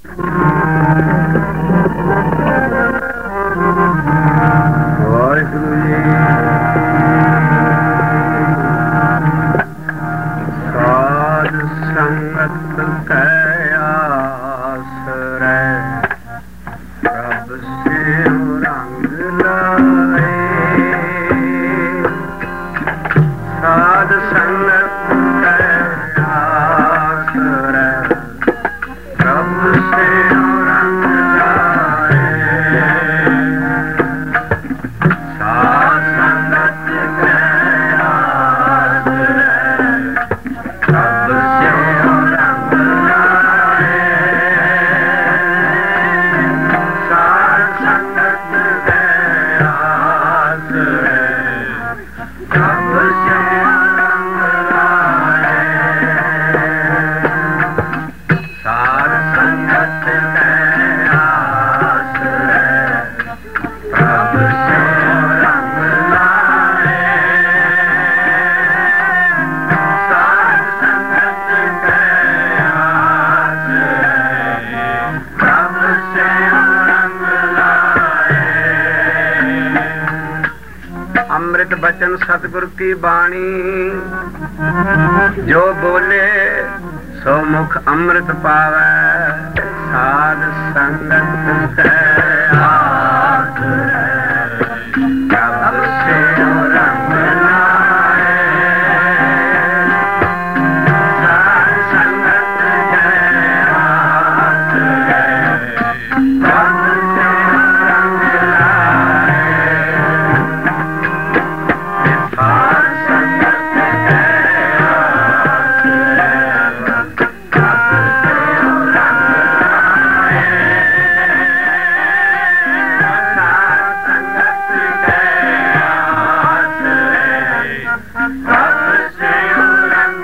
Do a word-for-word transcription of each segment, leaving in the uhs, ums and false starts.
ਵਾਹਿਗੁਰੂ ਜੀ ਸਾਧ ਸੰਗਤ ਕੈ ਆਸਰੈ ਪ੍ਰਭ ਸਿਉ ਰੰਗ ਲਾਏ ਸਾਧ ਸੰਗਤ ਕੈ ਆਸਰੈ ਪ੍ਰਭ ਸਿਉ ਰੰਗ ਲਾਏ ਸਾਧ ਸੰਗਤ ਕੈ ਆਸਰੈ ਪ੍ਰਭ ਸਿਉ ਰੰਗ ਲਾਏ ਸਾਧ ਸੰਗਤ ਕੈ ਆਸਰੈ ਪ੍ਰਭ ਸਿਉ ਰੰਗ ਲਾਏ ਸਾਧ ਸੰਗਤ ਕੈ ਆਸਰੈ ਪ੍ਰਭ ਸਿਉ ਰੰਗ ਲਾਏ ਸਾਧ ਸੰਗਤ ਕੈ ਆਸਰੈ ਪ੍ਰਭ ਸਿਉ ਰੰਗ ਲਾਏ। ਅੰਮ੍ਰਿਤ ਬਚਨ ਸਤਿਗੁਰ ਕੀ ਬਾਣੀ ਜੋ ਬੋਲੇ ਸੋ ਮੁਖ ਅੰਮ੍ਰਿਤ ਪਾਵੈ ਸਾਧ ਸੰਗਤ ਕੈ ਆਸਰੈ ਪ੍ਰਭ ਸਿਉ ਰੰਗ ਲਾਏ ਸਾਧ ਸੰਗਤ ਕੈ ਆਸਰੈ ਪ੍ਰਭ ਸਿਉ ਰੰਗ ਲਾਏ ਸਾਧ ਸੰਗਤ ਕੈ ਆਸਰੈ ਪ੍ਰਭ ਸਿਉ ਰੰਗ ਲਾਏ ਸਾਧ ਸੰਗਤ ਕੈ ਆਸਰੈ ਪ੍ਰਭ ਸਿਉ ਰੰਗ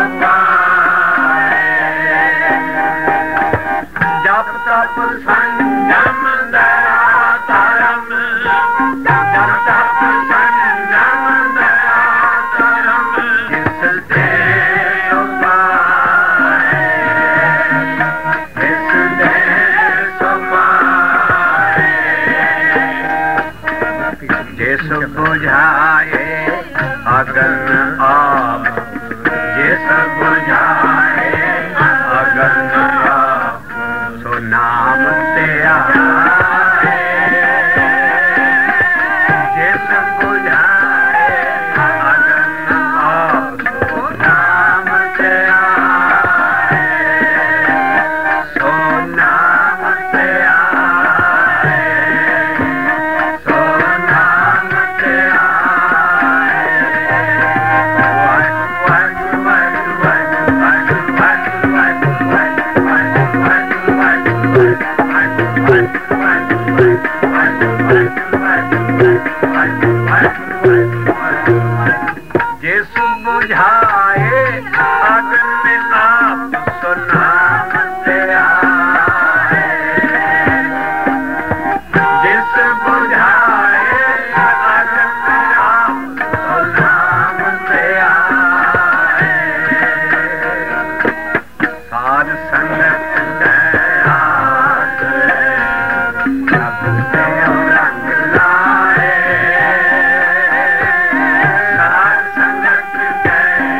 Japa tap बुझाए अगन आप, जिस बुझाए अगन आप, सो नाम ते आए। जिस बुझाए अगन आप, सो नाम ते आए, सो नाम ते आए, सो नाम ते जिस बुझाए अगन आप, सो नाम ते आए। जिस बुझाए अगन आप, सो नाम ते आए। साध संगत दयाल सब ते रंग लाए। साध संगत दयाल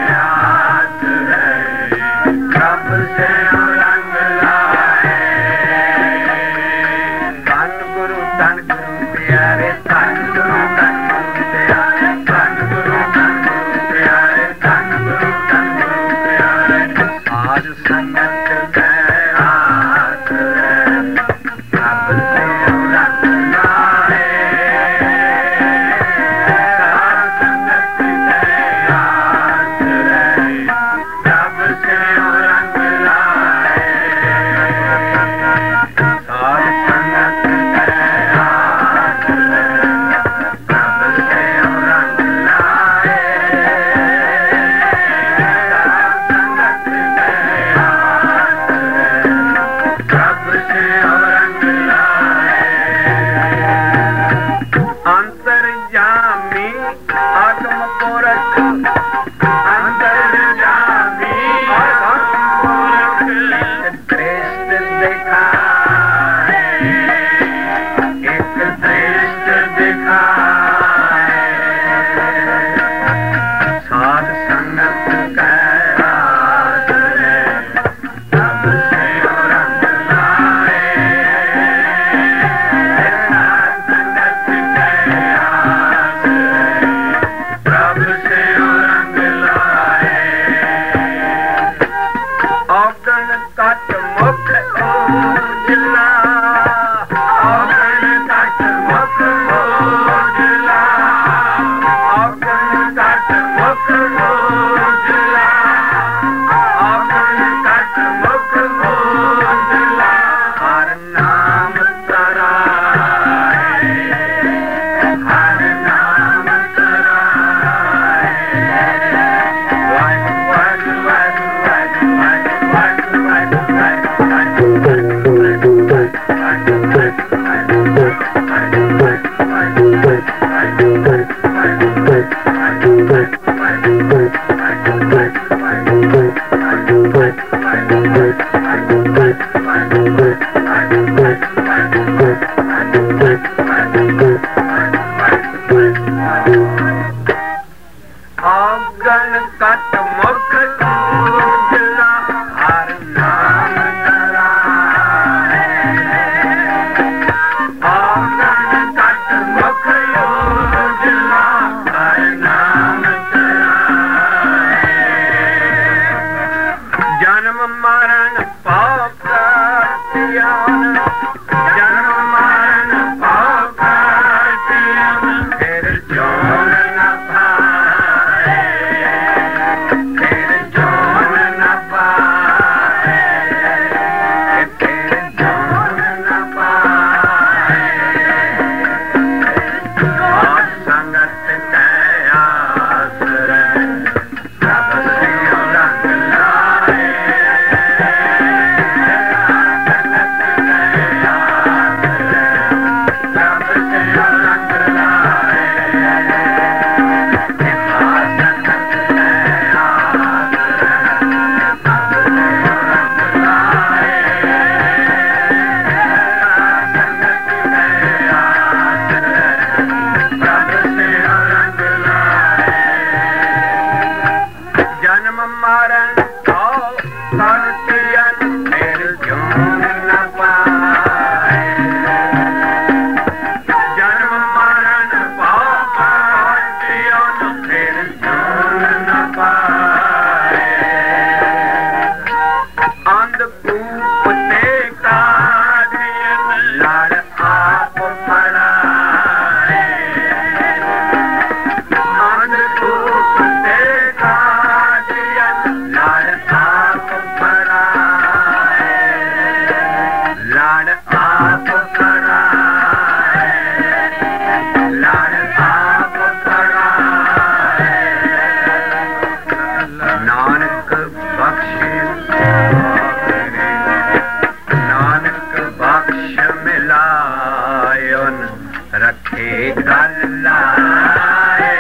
बख्श मिलायन रखे गल लाए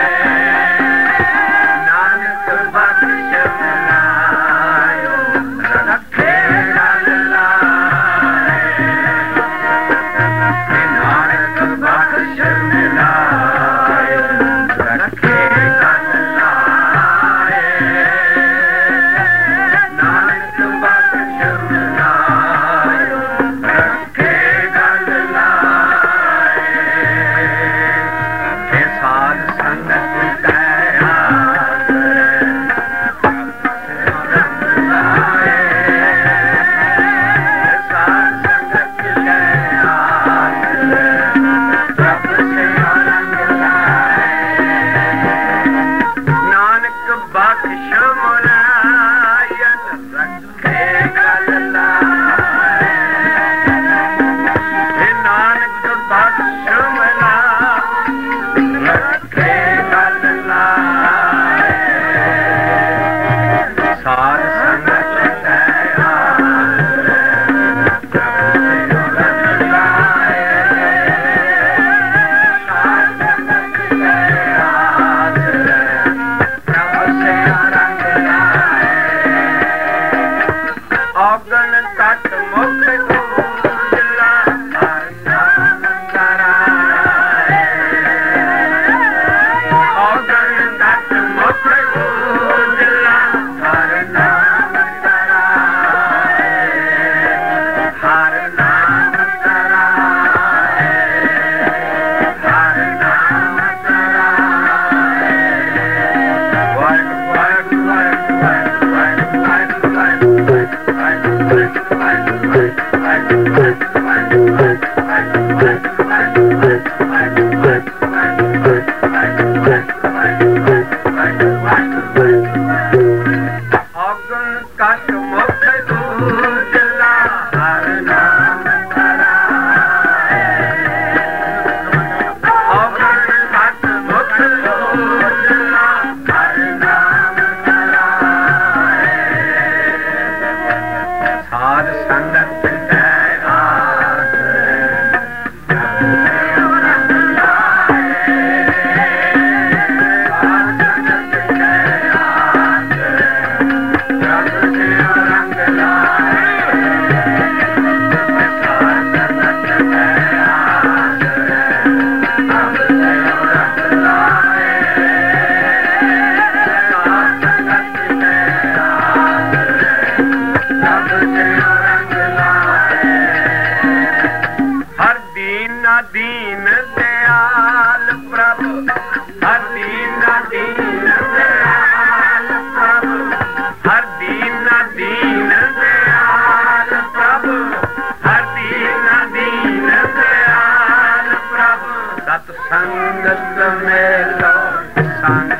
नानक बख्श मिलायन रखे गल लाए नानक बख्श मिलायन रखे गल लाए नानक बख्श मिलायन रखे गल लाए के साध संगत कया रंग लाए साध संगत कया प्रभ से रंग लाए नानक बख्श मुलायन रखे गल लाए नानक बख्श मुलायन रखे गल लाए साध संगत कया प्रभ से रंग लाए साध संगत कया प्रभ से रंग लाए औगण तट मुख उजला हर नाम कराए औगण तट मुख उजला हर नाम कराए हर नाम कराए हर नाम कराए वाहिगुरू वाहिगुरू वाहिगुरू औगण कट मुख उजला हर नाम कराए औगण कट मुख उजला हर नाम कराए साध संगत कया रंग लाए साध संगत कया प्रभ से रंग लाए साध संगत कया प्रभ से रंग लाए साध संगत कया प्रभ से रंग लाए हर दीन दीन दयाल प्रभु हर दीन दीन दयाल प्रभु हर दीन दीन दयाल प्रभु हर दीन दीन दयाल प्रभु सत्संगत में लो संग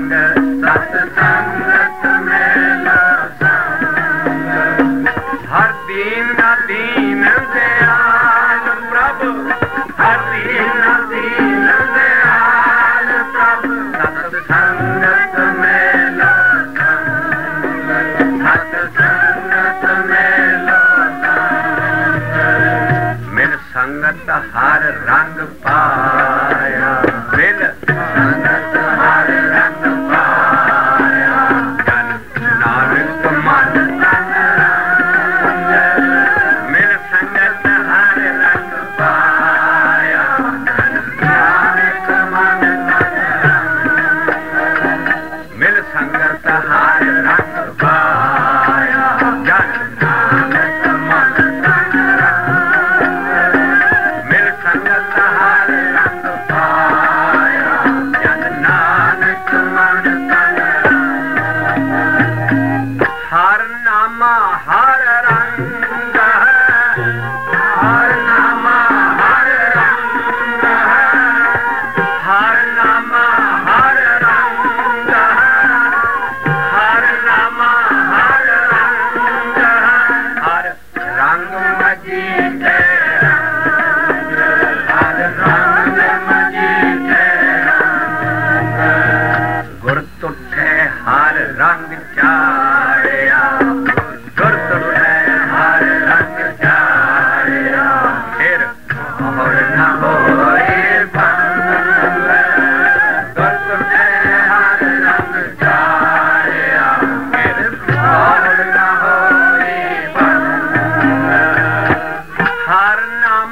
सत्संगत में लो संग हर दीन दीन दयाल प्रभु हर दीन दीन दयाल प्रभु सत्संगत में लो संग सत्संगत में लो संग मिल संगत हर रंग पाया मिल संगत हर रंग पाया जन नानक मन तन रंग मिल संगत हर रंग पाया जन नानक मन तन रंग मिल संगत हर रंग पाया जन नानक मन तन रंग मिल संगत हर रंग पाया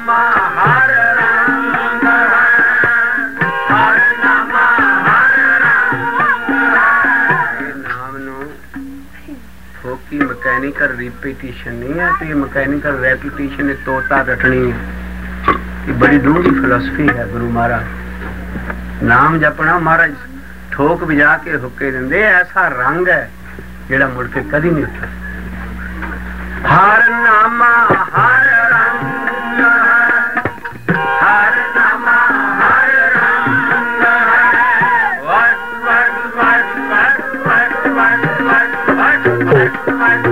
ਨਾਮਾ ਹਰ ਰੰਗ ਹੈ, ਹਰ ਨਾਮਾ ਹਰ ਰੰਗ ਹੈ। ਇਹ ਨਾਮ ਨੂੰ ਫੋਕੀ ਮਕੈਨੀਕਲ ਰਿਪੀਟੀਸ਼ਨ ਨਹੀਂ ਹੈ ਤੇ ਮਕੈਨੀਕਲ ਰੈਪੀਟੀਸ਼ਨ ਇਹ ਤੋਤਾ ਰੱਖਣੀ ਹੈ। ਇਹ ਬੜੀ ਡੂੰਘੀ ਫਿਲਾਸਫੀ ਹੈ ਗੁਰੂ ਮਹਾਰਾਜ। ਨਾਮ ਜਪਣਾ ਮਹਾਰਾਜ ਠੋਕ ਵਜਾ ਕੇ ਹੁੱਕੇ ਦਿੰਦੇ, ਐਸਾ ਰੰਗ ਹੈ ਜਿਹੜਾ ਮੁੜ ਕੇ ਕਦੀ ਨਹੀਂ ਉੱਠਦਾ। ਹਰ ਨਾਮਾ ਹਰ ਰੰਗ ਹੈ, ਹਰ ਨਾਮਾ ਹਰ ਰੰਗ ਹੈ। ਵਟ ਵਟ ਵਟ ਵਟ ਵਟ ਵਟ ਵਟ ਵਟ ਵਟ ਵਟ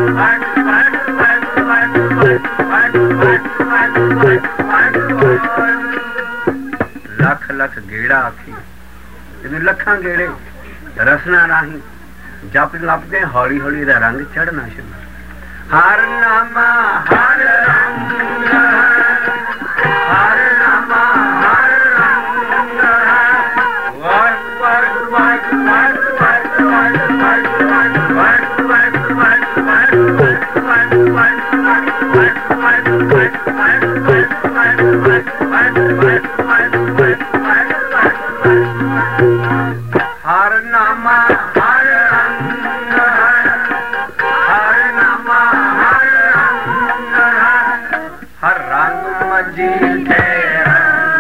ਲੱਖ ਲੱਖ ਗੇੜਾ ਆਖੀ ਇਹਨੂੰ ਲੱਖਾਂ ਗੇੜੇ ਰਸਨਾ ਰਾਹੀਂ ਜਪ ਲੱਭਦੇ ਹੌਲੀ ਹੌਲੀ ਦਾ ਰੰਗ ਚੜਨਾ ਸ਼ੁਰੂ। ਹਰ ਨਾਮਾ ਹਰ ਰੰਗ ਹੈ, ਹਰ ਨਾਮਾ ਹਰ ਰੰਗ ਹੈ। ਵਟ ਵਟ ਵਟ ਵਟ ਵਟ ਵਟ ਵਟ ਵਟ ਵਟ ਵਟ ਵਟ ਹਰ ਨਾਮਾ ਹਰ ਰੰਗ ਹੈ, ਹਰ ਨਾਮਾ ਹਰ ਰੰਗ ਹੈ। ਹਰ ਰੰਗ ਮਜੀ ਤੇਰਾ,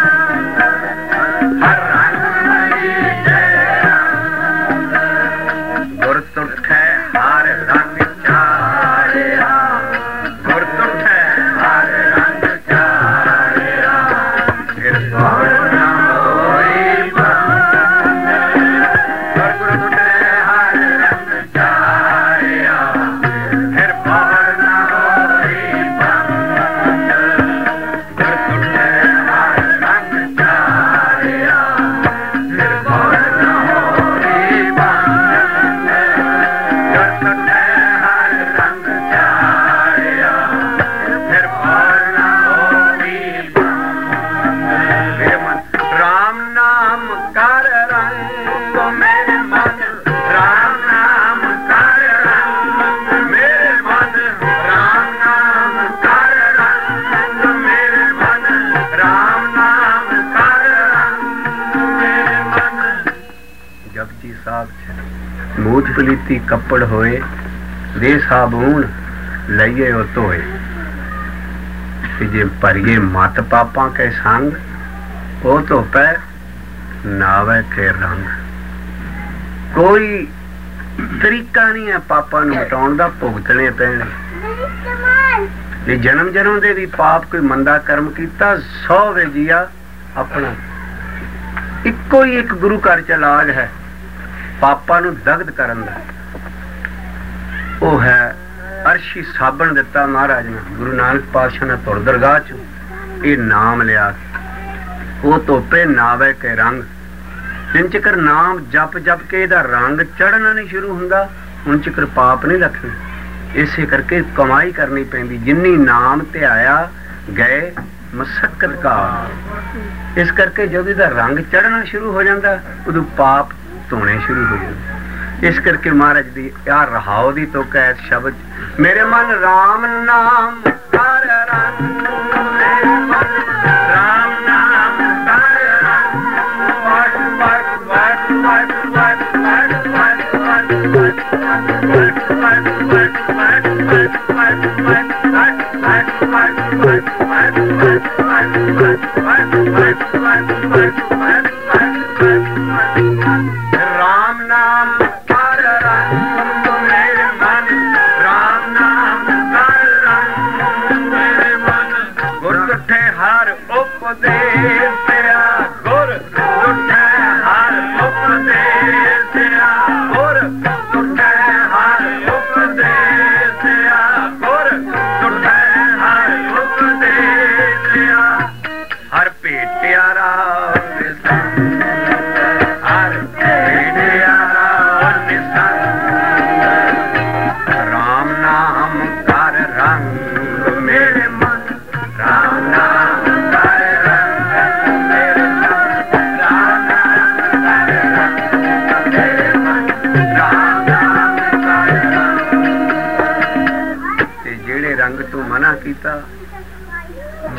ਹਰ ਰੰਗ ਮਜੀ ਤੇਰਾ। ਗੁਰ ਤੁਠੈ ਹਰ ਰੰਗ ਚਾੜਿਆ, ਗੁਰ ਤੁਠੈ ਹਰ ਰੰਗ ਚਾੜਿਆ। ਫਿਰ ਪੌੜ ਨਾ ਹੋਈ ਬੰਦ, ਗੁਰ ਗੁਰ ਤੁਠੈ ਹਰ ਰੰਗ ਚਾੜਿਆ। ਫਿਰ ਪੌੜ ਨਾ ਹੋਈ ਬੰਦ, ਗੁਰ ਤੁਠੈ ਹਰ ਰੰਗ ਚਾੜਿਆ। ਫਿਰ ਪੌੜ ਨਾ ਹੋਈ ਬੰਦ, ਗੁਰ ਤੁਠੈ ਹਰ ਰੰਗ ਚਾੜਿਆ। ਫਿਰ ਪੌੜ ਨਾ ਹੋਈ ਬੰਦ। ਮੇਰੇ ਮਨ ਰਾਮ ਨਾਮ ਕਰ ਰੰਗ ਮੇਰੇ ਮਨ, ਰਾਮ ਨਾਮ ਕਰ ਰੰਗ ਮੇਰੇ ਮਨ, ਰਾਮ ਨਾਮ ਕਰ ਰੰਗ ਮੇਰੇ ਮਨ, ਰਾਮ ਨਾਮ ਕਰ ਰੰਗ ਮੇਰੇ ਮਨ। ਜਪਜੀ ਸਾਹਿਬ ਮੂਤ ਪਲੀਤੀ ਕੱਪੜ ਹੋਏ, ਵੇ ਸਾਬੂਨ ਲਈਏ ਉਹ ਧੋਏ। ਤੇ ਜੇ ਭਰੀਏ ਮਤ ਪਾਪਾਂ ਕੇ ਸੰਗ, ਉਹ ਧੋਪੈ ਨਾਵੇ ਕੇ ਰੰਗ। ਕੋਈ ਤਰੀਕਾ ਨਹੀਂ ਹੈ ਪਾਪਾਂ ਨੂੰ ਮਿਟਾਉਣ ਦਾ, ਭੁਗਤਣੇ ਪੈਣ। ਜੇ ਜਨਮ ਜਨਮ ਦੇ ਵੀ ਪਾਪ ਕੋਈ ਮੰਦਾ ਕਰਮ ਕੀਤਾ, ਸੌ ਵੇ ਜੀਆ ਆਪਣਾ। ਇੱਕੋ ਹੀ ਇੱਕ ਗੁਰੂ ਘਰ ਚ ਇਲਾਜ ਹੈ ਪਾਪਾਂ ਨੂੰ ਦਗਧ ਕਰਨ ਦਾ, ਉਹ ਹੈ ਅਰਸ਼ੀ ਸਾਬਣ ਦਿੱਤਾ ਮਹਾਰਾਜ ਨੇ ਗੁਰੂ ਨਾਨਕ ਪਾਤਸ਼ਾਹ ਨੇ ਤੁਰ ਦਰਗਾਹ ਚ। ਇਹ ਨਾਮ ਲਿਆ, ਉਹ ਧੋਪੇ ਨਾਵੇ ਕੇ ਰੰਗ। ਜਿੰਨ ਚਿਕਰ ਨਾਮ ਜਪ ਜਪ ਕੇ ਇਹਦਾ ਰੰਗ ਚੜ੍ਹਨਾ ਨਹੀਂ ਸ਼ੁਰੂ ਹੁੰਦਾ, ਹੁਣ ਚਿਕਰ ਪਾਪ ਨਹੀਂ ਲੱਥਣੇ। ਇਸੇ ਕਰਕੇ ਕਮਾਈ ਕਰਨੀ ਪੈਂਦੀ, ਜਿੰਨੀ ਨਾਮ ਧਿਆਇਆ ਗਏ ਮਸਕਤ ਕਾ। ਇਸ ਕਰਕੇ ਜਦੋਂ ਇਹਦਾ ਰੰਗ ਚੜ੍ਹਨਾ ਸ਼ੁਰੂ ਹੋ ਜਾਂਦਾ, ਉਦੋਂ ਪਾਪ ਧੋਣੇ ਸ਼ੁਰੂ ਹੋ ਜਾਂਦੇ। ਇਸ ਕਰਕੇ ਮਹਾਰਾਜ ਦੀ ਆ ਰਹਾਉ ਦੀ ਤੁਕ ਹੈ ਸ਼ਬਦ, ਮੇਰੇ ਮਨ ਰਾਮ ਨਾਮ ਕਰ ਰੰਗ, ਮੇਰੇ ਮਨ ਰਾਮ ਨਾਮ ਕਰ ਰੰਗ। ਵਟ ਵਟ ਵਟ ਵਟ ਵਟ ਵਟ ਵਟ ਵਟ ਵਟ ਵਟ ਵਟ ਵਟ ਰਾਮ ਨਾਮ ਕਰ ਰੰਗ ਮੇਰੇ ਮਨ, ਰਾਮ ਨਾਮ ਕਰ ਰੰਗ ਮੇਰੇ ਮਨ। ਗੁਰ ਤੁਠੇ ਹਰ ਉਪਦੇਸ ਤੇਰਾ, ਗੁਰ ਤੁਠੇ ਹਰ ਉਪਦੇਸ ਤੇਰਾ, ਗੁਰ ਤੁਠੇ ਹਰ ਉਪਦੇਸ ਤੇਰਾ, ਗੁਰ ਤੁਠੇ ਹਰ ਉਪਦੇਸ ਤੇਰਾ। ਹਰ ਭੇਟਿਆ ਰਾਮ ਦੇ ਸੰਗ, ਹਰ ਭੇਟਿਆ ਰਾਮ ਦੇ ਸੰਗ। ਰਾਮ ਨਾਮ ਕਰ ਰੰਗ ਮੇਰੇ ਮਨ, ਰਾਮ ਨਾਮ ਕਰ ਰੰਗ ਮੇਰੇ ਮਨ, ਰਾਮ ਨਾਮ ਕਰ ਰੰਗ ਮੇਰੇ ਮਨ, ਰਾਮ ਨਾਮ ਕਰ ਰੰਗ। ਤੇ ਜਿਹੜੇ ਰੰਗ ਤੂੰ ਮਨਾ ਕੀਤਾ,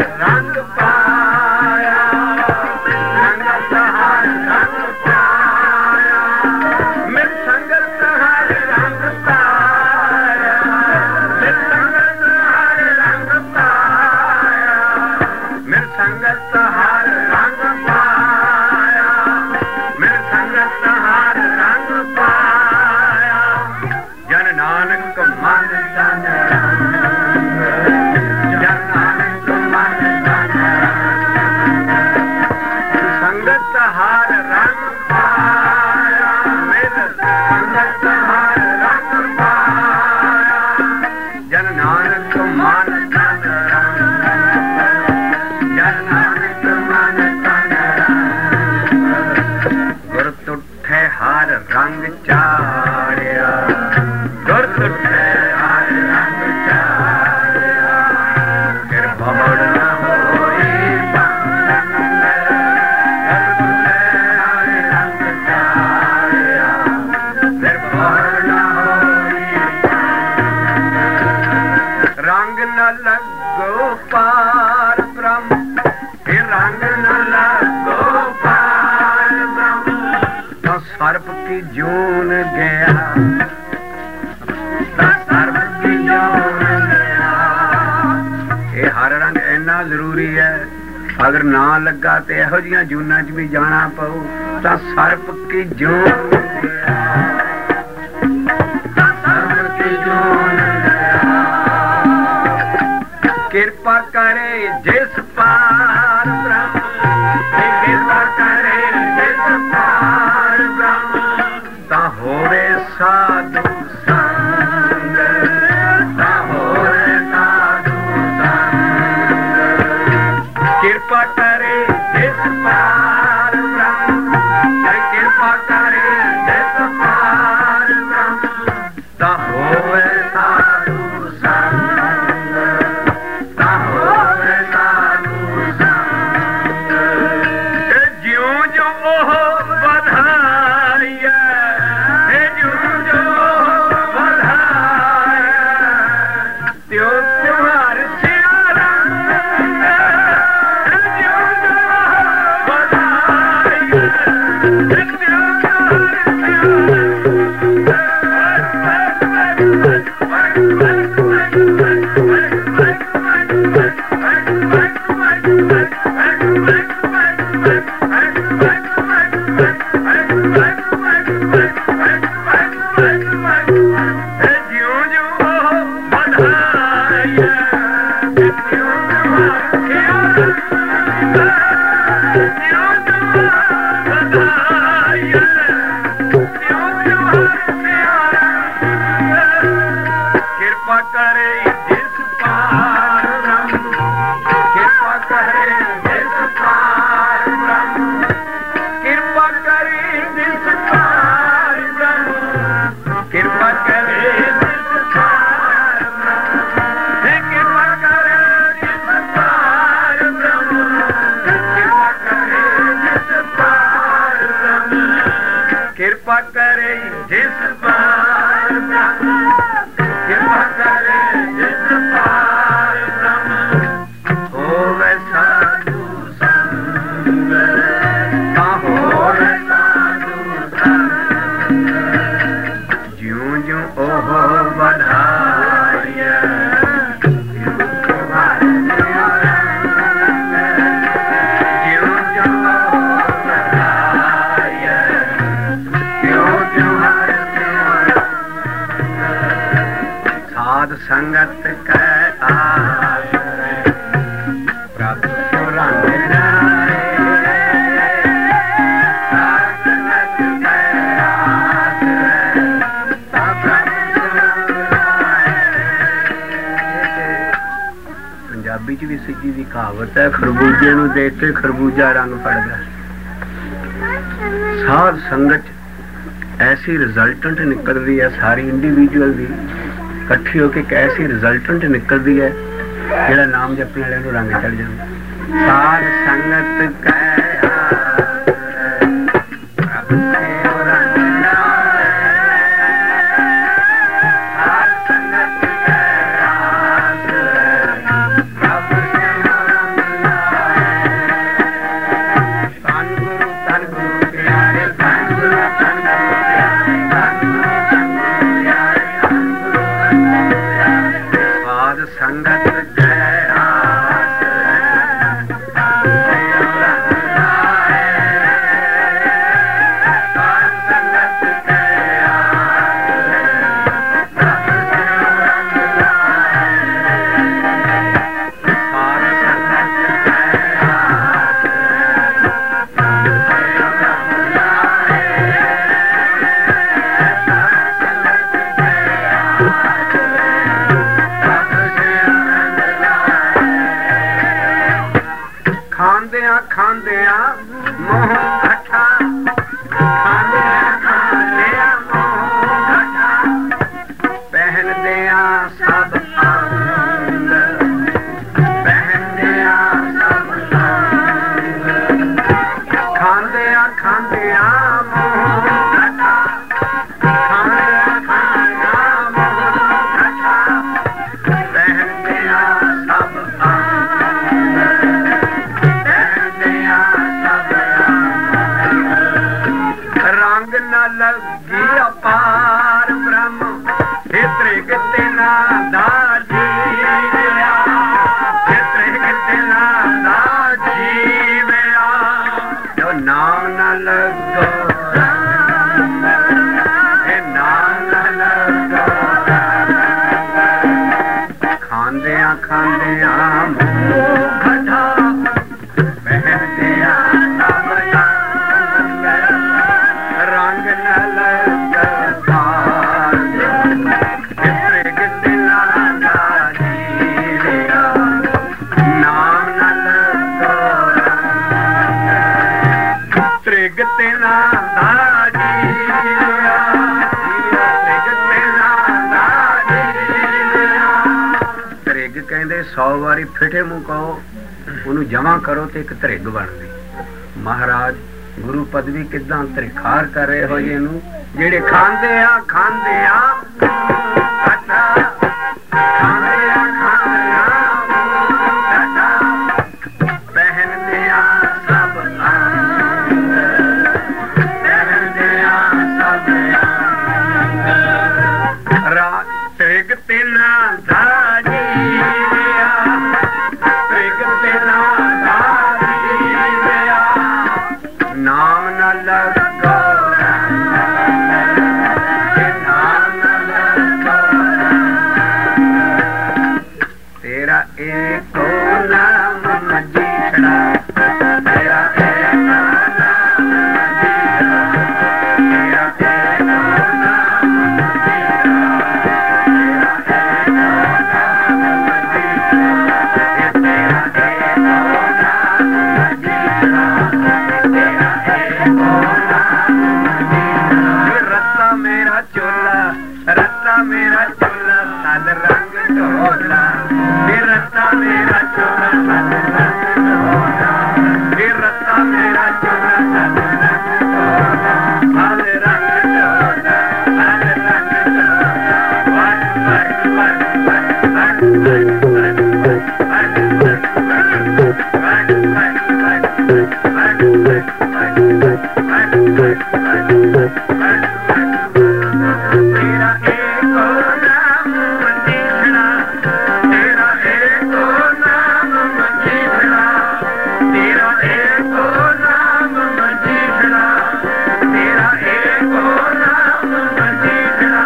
हर रंग पाया मिल संगत हर रंग पाया जन नानक मन तन जन नानक मन तन गुर तुठे हर रंग चाड़िया गुर तुठे हर रंग चाड़िया फिर भवड़ न होई रंग न लगो पार ब्रह्म फिर रंग न लगो पार ब्रह्म तो सर्प की जून गया तो सर्प की जून गया ये हर रंग इन्ना जरूरी है अगर ना लगा तो यहो जिहियां जूनां च भी जाना पऊ तो सर्प की जून गया सर्प की जून कृपा करे जिस पार ब्रह्म कृपा करे जिस पार ब्रह्म ता होवे साधु संग ता होवे साधु संग कृपा करे जिस पार ब्रह्म कृपा करे जिस पार ब्रह्म ता होवे साधु संग कृपा करे जिस पार ब्रह्म कृपा करे जिस पार ब्रह्म होवे साधु संग ता होवे साधु संग ज्यों ज्यों ओह बधाइया संगत कै आश्रय प्रभु रंग जाए संगत कै आश्रय पंजाबी च भी सिद्धी दी कहावत है खरबूजे नूं देख के खरबूजा रंग फड़दा साध संगत ऐसी रिजल्टेंट निकलती है सारी इंडिविजुअल दी इकट्ठी होकर एक ऐसी रिजल्टेंट निकलती है जेड़ा नाम जपने वाले नूं रंग चढ़ जाता साध संगत कै संगत कै आश्रय खांदिया मोह घटा खांदिया खांदिया मोह घटा पहनदिया सब अंग पहनदिया सब अंग खांदिया खांदिया मोह घटा खांदिया खांदिया मोह घटा पहनदिया सब रंग न लगी अपार ब्रह्म हित्रिक तेना दाजी हित्रिक तेना दाजी जो नाम न लगो नाम न लगो खांदिया खांदिया मुँह घटा पहनदिया सब रंग न लगा नाम न लगो त्रिग तेना दाजी त्रिग कहते सौ वारी फिटे मुँह कहो ਉਹਨੂੰ ਜਮਾ ਕਰੋ ਤੇ ਇੱਕ ਧਰਿਗ ਬਣਦੀ ਮਹਾਰਾਜ ਗੁਰੂ ਪਦਵੀ ਕਿਦਾਂ ਤ੍ਰਿਖਾਰ ਕਰ ਰਹੇ ਹੋ ਜੀ ਇਹਨੂੰ ਜਿਹੜੇ ਖਾਂਦੇ ਆ ਖਾਂਦੇ ਆ ਘਟਾ ਖਾਂਦੇ ਆ ਖਾਂਦੇ ਆ ਘਟਾ ਪਹਿਨਦੇ ਆ ਸਭ ਅੰਗ ਪਹਿਨਦੇ ਆ ਸਭ ਅੰਗ ਰਾਤ ਤ੍ਰਿਗ ਤੇਨਾ ਦਾਜੀ नाम न लगो नाम न लगो तेरा एक नाम मजीठड़ा तेरा एक नाम मजीठड़ा तेरा एक नाम मजीठड़ा तेरा एक नाम मजीठड़ा तेरा एक नाम मजीठड़ा रत्ता मेरा चोला रत्ता मेरा चोला साल रंग ढोला रत्ता मेरा चोला साल रंग ढोला रत्ता मेरा चोला साल रंग ढोला साल रंग ढोला साल रंग ढोला तेरा एक नाम मजीठड़ा तेरा एक नाम मजीठड़ा तेरा एक नाम मजीठड़ा तेरा एक नाम मजीठड़ा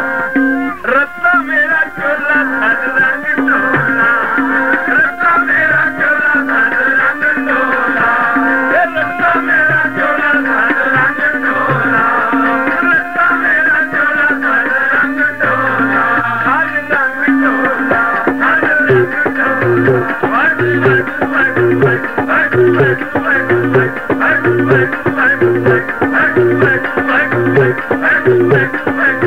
रत्ता मेरा चोला साल रंग ढोला रत्ता मेरा चोला साल रंग ढोला रत्ता मेरा चोला साल रंग ढोला रत्ता मेरा चोला साल रंग ढोला साल रंग ढोला साल रंग ढोला वट वट वट वट वट वट वट वट वट वट वट वट वट वट वट वट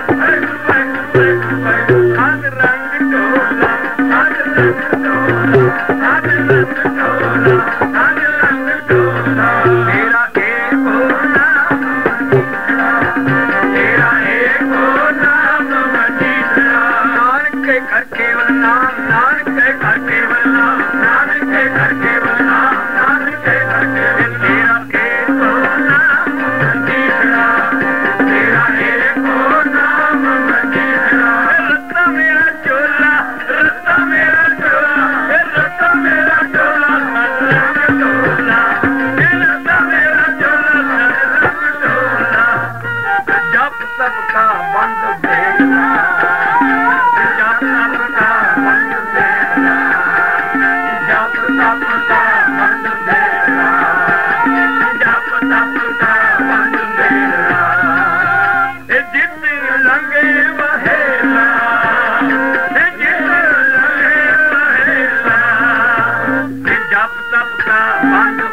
वट वट साल रंग ढोला साल रंग ढोला साल रंग ढोला साल रंग ढोला तेरा एक नाम मजीठड़ा तेरा एक नाम मजीठड़ा नानक के घर केवल नाम नानक के घर केवल नाम नानक के घर केवल नाम नानक के घर केवल तेरा एक नाम मजीठड़ा तेरा एक नाम मजीठड़ा रत्ता मेरा चोला रत्ता मेरा चोला रत्ता मेरा चोला साल रंग ढोला रत्ता मेरा चोला साल रंग ढोला जप तप का बंद बेला जप तप का बंद बेला जप तप का बंद बेला जप तप का बंद बेला जित लंगे बहेला जित लंगे बहेला जप तप का बंद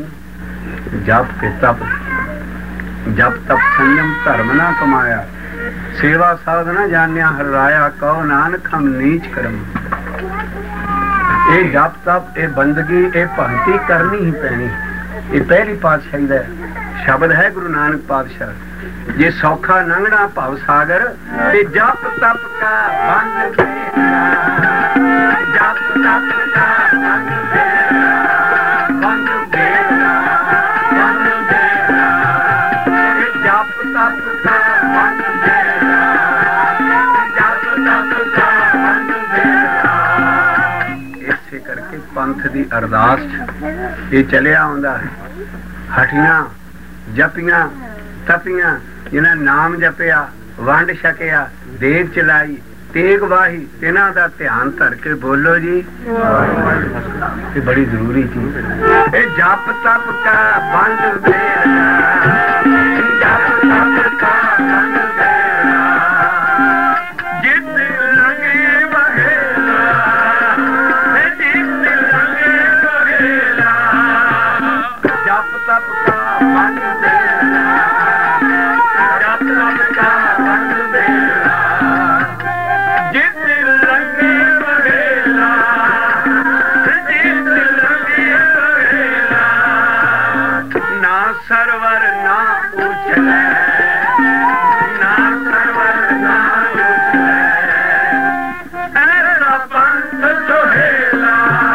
जप के तप, जप तप संयम धर्म ना कमाया, सेवा साधना जानिया हराया, कहो नानक हम नीच करम। ये जप तप, ये बंदगी, ये भगती करनी ही पैनी। ये पहली पातशाही दा शब्द है गुरु नानक पातशाह। जे सौखा लंघना भव सागर, ते जप तप का बंद बेड़ा, जप तप का बंद बेड़ा, बंद बेड़ा, बंद बेड़ा, जप तप का बंद बेड़ा, जप तप का बंद बेड़ा। इसे करके पंथ दी अरदास ये चलिया आउंदा है। हठियां जपियां तपियां, जिन्हें नाम जपिया, वंड छकिया, देग चलाई, तेग वाही, इन्हां दा ध्यान धर के बोलो जी। ये बड़ी जरूरी चीज है। जप तप का बंद बेड़ा, जप तप का बंद बेड़ा, जित लगे बहेला, जित लगे बहेला, जप तप का बंद बेड़ा, जप तप का बंद बेड़ा, जित लगे बहेला, जित लगे बहेला, ना सरवर ना उछले, ना सरवर ना उछले, ऐसा पंथ सोहेला,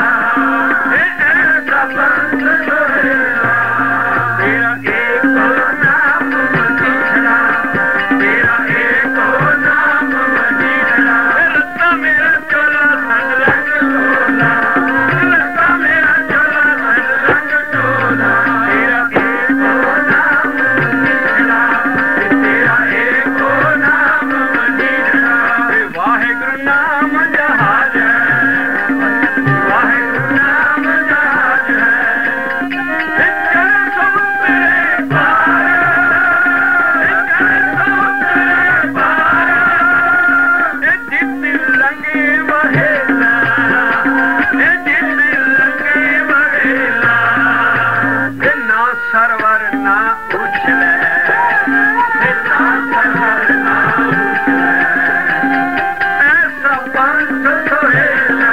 ऐसा पंथ सोहेला, तेरा एक नाम मदीना, तेरा एक नाम मदीना, रस्ता मेरा चोला सन रंग चोला, रस्ता मेरा चोला सन रंग चोला, तेरा एक नाम मदीना, तेरा एक नाम मदीना। वाहिगुरु नाम जहाज है, वाहिगुरु नाम जहाज है, कर सो तेरे पार, कर सो तेरे पार, जित लंगे बहेला, जित लंगे बहेला, ना सरवर ना उछले, ना सरवर ना उछले, ऐसा पंथ सोहेला,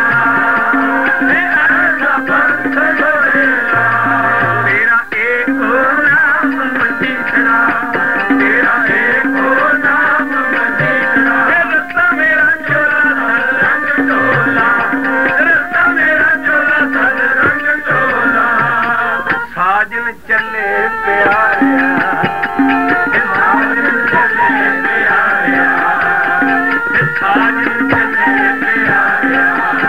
ऐसा पंथ सोहेला, तेरा एक नाम मदीना, तेरा एक नाम मदीना, रस्ता मेरा चोला सन रंग चोला, रस्ता मेरा चोला सन रंग चोला, साजन चले प्यारिया, साजन चले प्यारिया, साजन चले प्यारिया,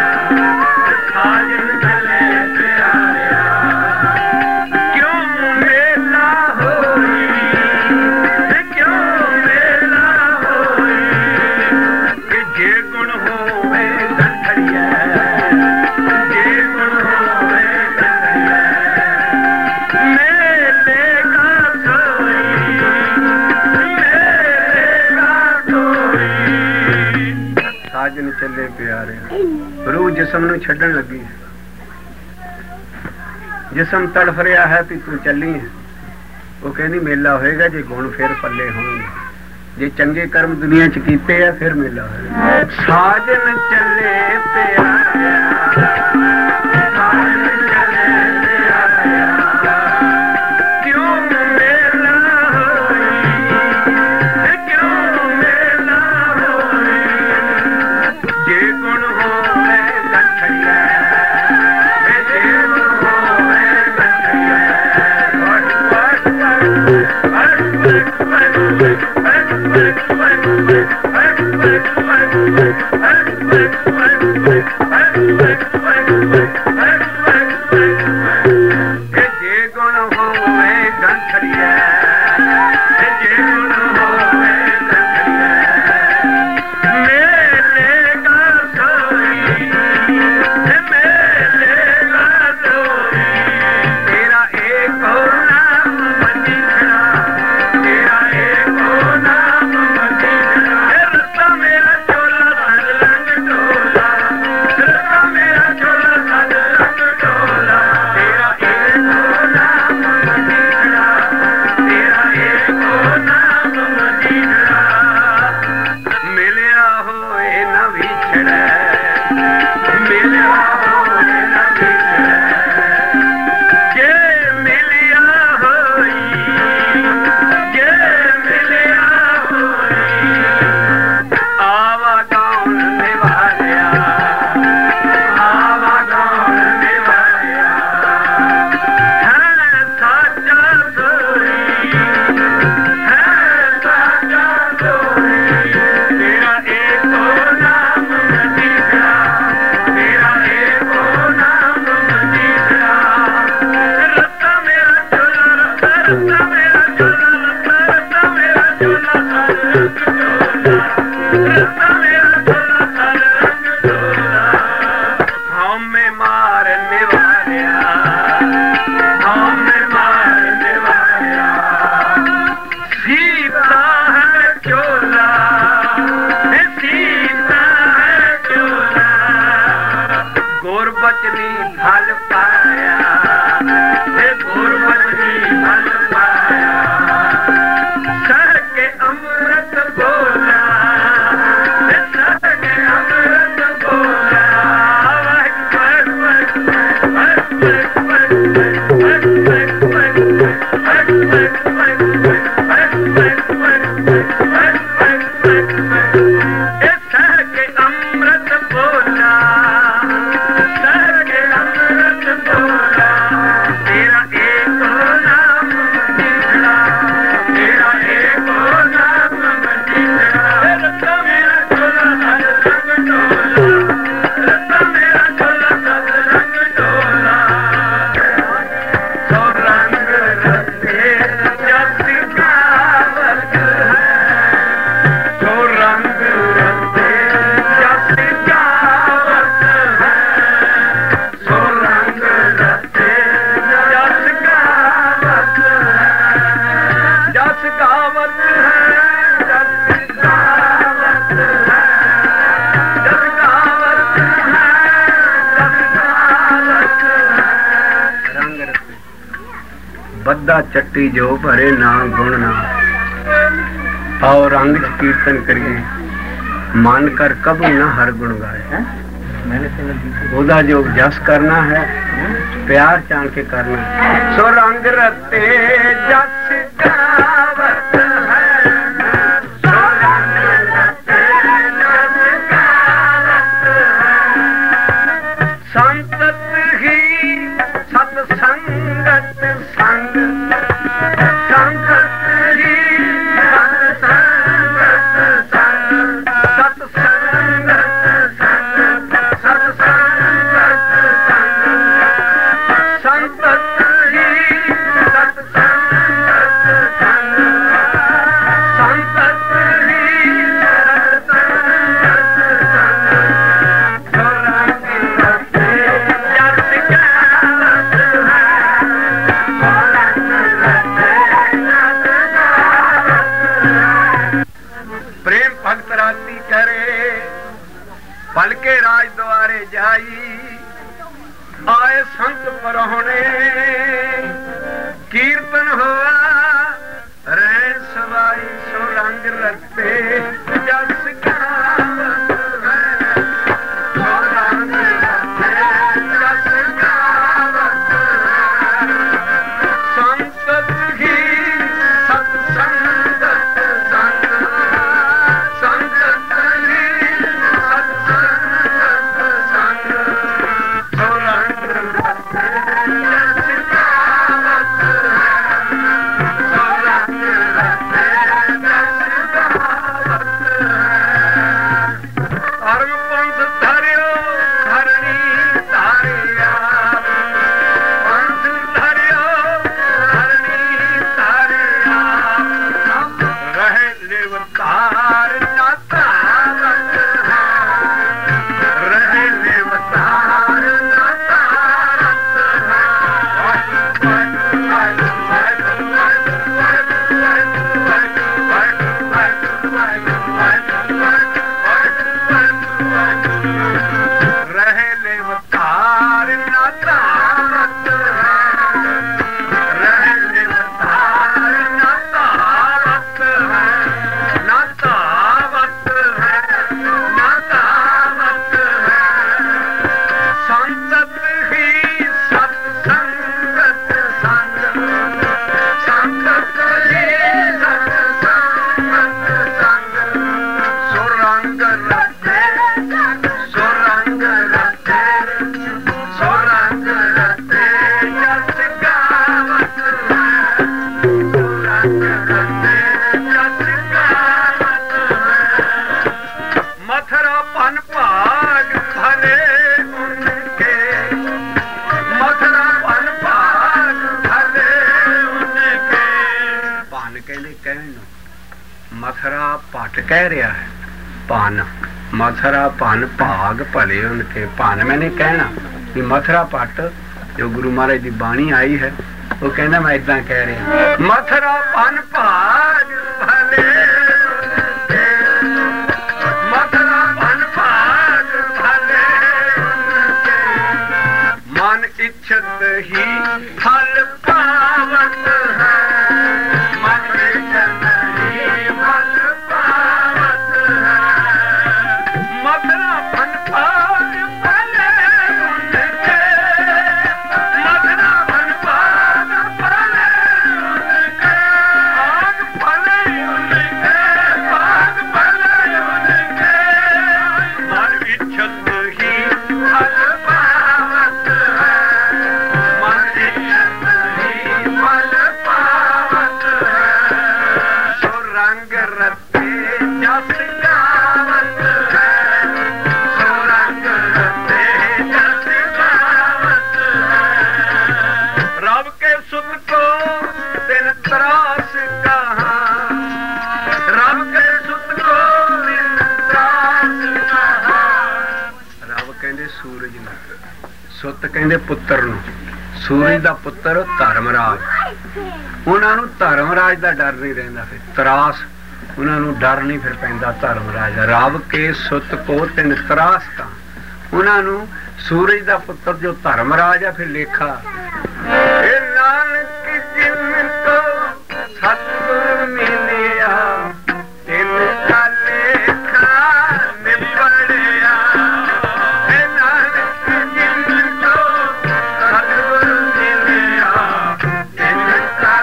साजन चले प्यारिया, क्यों मेला होई, क्यों मेला होई, कि जे गुण होवे गंठड़िया, जे गुण होवे गंठड़िया, मेले का सोई, मेले का सोई। साजन चले प्यारे, रूह जिसम नूं छड्डण लगी, जिसम तड़फ रहा है भी तू चली है। वो कहनी मेला होएगा जे गुण फिर पल्ले होंगे, जे चंगे कर्म दुनिया च कीते है फिर मेला होएगा। साजन चले प्यारे, साजन चले प्यारे, क्यों मेला होई, क्यों मेला होई, जे गुण होवे गंठड़िया, जे गुण होवे गंठड़िया, वट वट वट वट वट वट वट वट वट वट वट वट वट वट जे गुण होवे गंठड़िया, जे गुण होवे गंठड़िया, मेले का सोई, मेले का सोई, तेरा एक नाम मदीना, तेरा एक नाम मदीना, रस्ता मेरा चोला सन रंग चोला, अद्धा चट्टी जो भरे ना गुण ना। आओ रंग च कीर्तन करिए, मन कर कबू ना हर गुण गाए। ओदा जो जस करना है प्यार चाह के करना। सो रंग रते जस गावत है, सो रंग रते जस गावत है। संतत ही सतसंगत संग, संतत ही सतसंगत संग, सतसंगत संग, सतसंगत संग, संतत ही सतसंगत संग, संतत ही सतसंगत संग। सो रंग रते जस गावत है, सो रंग रते जस गावत है। प्रेम भक्त राती करे, पल के राज द्वारे जाई। आए संत परहोने, कीर्तन हुआ रैन सवाई। सो रंग रते जस गावत है, सो रंग रते जस गावत है। संतत ही सतसंगत संग, संतत ही सतसंगत संग। सो रंग रते जस गावत है, सो रंग रते जस गावत है। धर्म पंथ धरियो धरणी धारिया, पंथ धरियो धरणी धारिया। रहे लेवतार ना तारत है, रहे लेवतार ना तारत है। रहे लेवतार ना तारत है, रहे लेवतार ना तारत है। ना तावत है, ना तावत है। संतत ही सतसंगत संग, संतत ही सतसंगत संग। सो रंग रते, सो रंग रते, सो रंग रते जस गावत है, सो रंग रते जस गावत है। मथुरा पन भाग भले उनके, मथुरा पन भाग भले उनके। पान कहने कहन, मथुरा पट कह रहा है। पान मथुरा पन भाग भले उनके। पान मैंने कहना कि मथुरा पट जो गुरु महाराज की बाणी आई है, वो कहना मैं इदा कह रहा। मथुरा पन भाग भले उनके, मथुरा पन भाग भले उनके। मन इच्छत ही फल पावत है, मन इच्छत ही फल पावत है। मथुरा पन भाग भले उनके, मथुरा पन भाग भले उनके। भाग भले उनके, भाग भले उनके। मन इच्छत ही फल पावत है, मन इच्छत ही फल पावत है। सो रंग रते जस गावत है, सो रंग रते जस गावत है। रब के सुत को दिन त्रास कहा, रब के सुत को दिन त्रास कहा। रब कहंदे सूरज ਨੂੰ, ਸੁੱਤ ਕਹਿੰਦੇ ਪੁੱਤਰ ਨੂੰ। ਸੂਰਜ ਦਾ ਪੁੱਤਰ ਧਰਮਰਾਜ। ਉਹਨਾਂ ਨੂੰ ਧਰਮਰਾਜ ਦਾ ਡਰ ਨਹੀਂ ਰਹਿੰਦਾ, ਫਿਰ ਤਰਾਸ ਉਹਨਾਂ ਨੂੰ ਡਰ ਨਹੀਂ ਫਿਰ ਪੈਂਦਾ ਧਰਮਰਾਜ ਦਾ। ਰੱਬ ਕੇ ਸੁੱਤ ਕੋ ਤਿੰਨ ਤਰਾਸ ਤਾਂ ਉਹਨਾਂ ਨੂੰ ਸੂਰਜ ਦਾ ਪੁੱਤਰ ਜੋ ਧਰਮਰਾਜ ਆ ਫਿਰ ਲੇਖਾ। ਇਹ नानक जिनको सतगुर मिलिया तिन लेखा निपड़िया। नानक जिनको सतगुर मिलिया तिन लेखा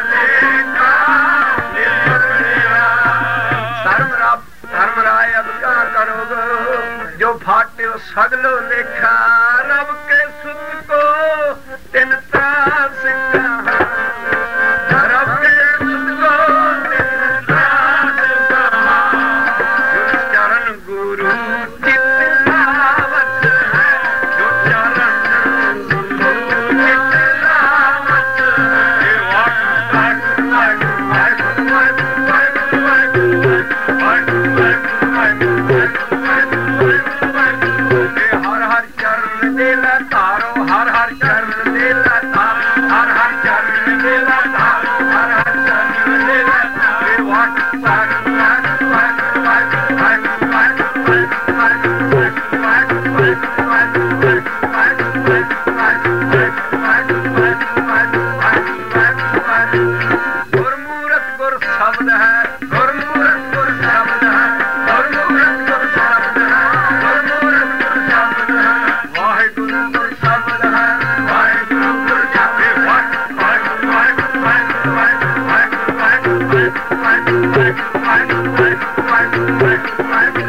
निपड़िया। धर्म धर्म राय अब क्या करोगे जो फाटे सगलो लेखा। रब के सुत को तिन त्रास कहा। रब के सुत को तिन त्रास कहा। जो चरण गुरु चित लावत है। जो चरण गुरु चित लावत है। वाट वाट वाट वाट वाट वाट हर हर चरण देला तारो। हर हर चरण देला तारो। हर हर चरण देला तारो। हर हर चरण देला तारो। वाट वाट वाट वाट वाट वाट वाट वाट वाट वाट वाट वाट वाट वाट गुरमूरत गुर शब्द है। गुरमूरत गुर शब्द है। गुरमूरत गुर शब्द है। गुरमूरत गुर शब्द है। वाहिगुरु गुर शब्द है। वाहिगुरु गुर शब्द है। वाट वाट वाट वाट वाट वाट वाट वाट वाट वाट वाट वाट वाट वाट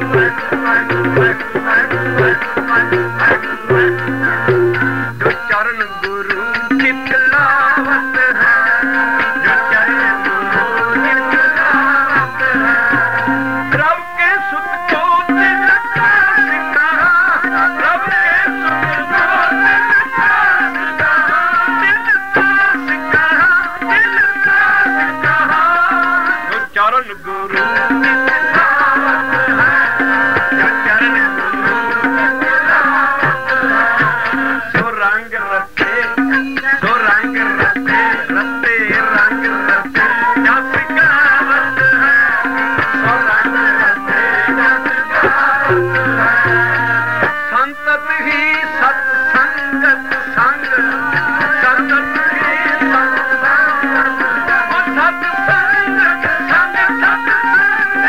वाट वाट जो चरण गुरु चित लावत है। जो चरण गुरु चित लावत है। रब के सुख को तिन त्रास कहा। रब के सुख को तिन त्रास कहा। तिन त्रास कहा। तिन त्रास कहा। जो चरण गुरु चित लावत है। जो चरण गुरु चित लावत है। सो रंग रते सो रंग रते रते रंग रते जस गावत है। सो रंग रते जस गावत है। संतत ही सत्संगत संग। संतत ही सत्संगत। ओ सत्संगत संग। सत्संगत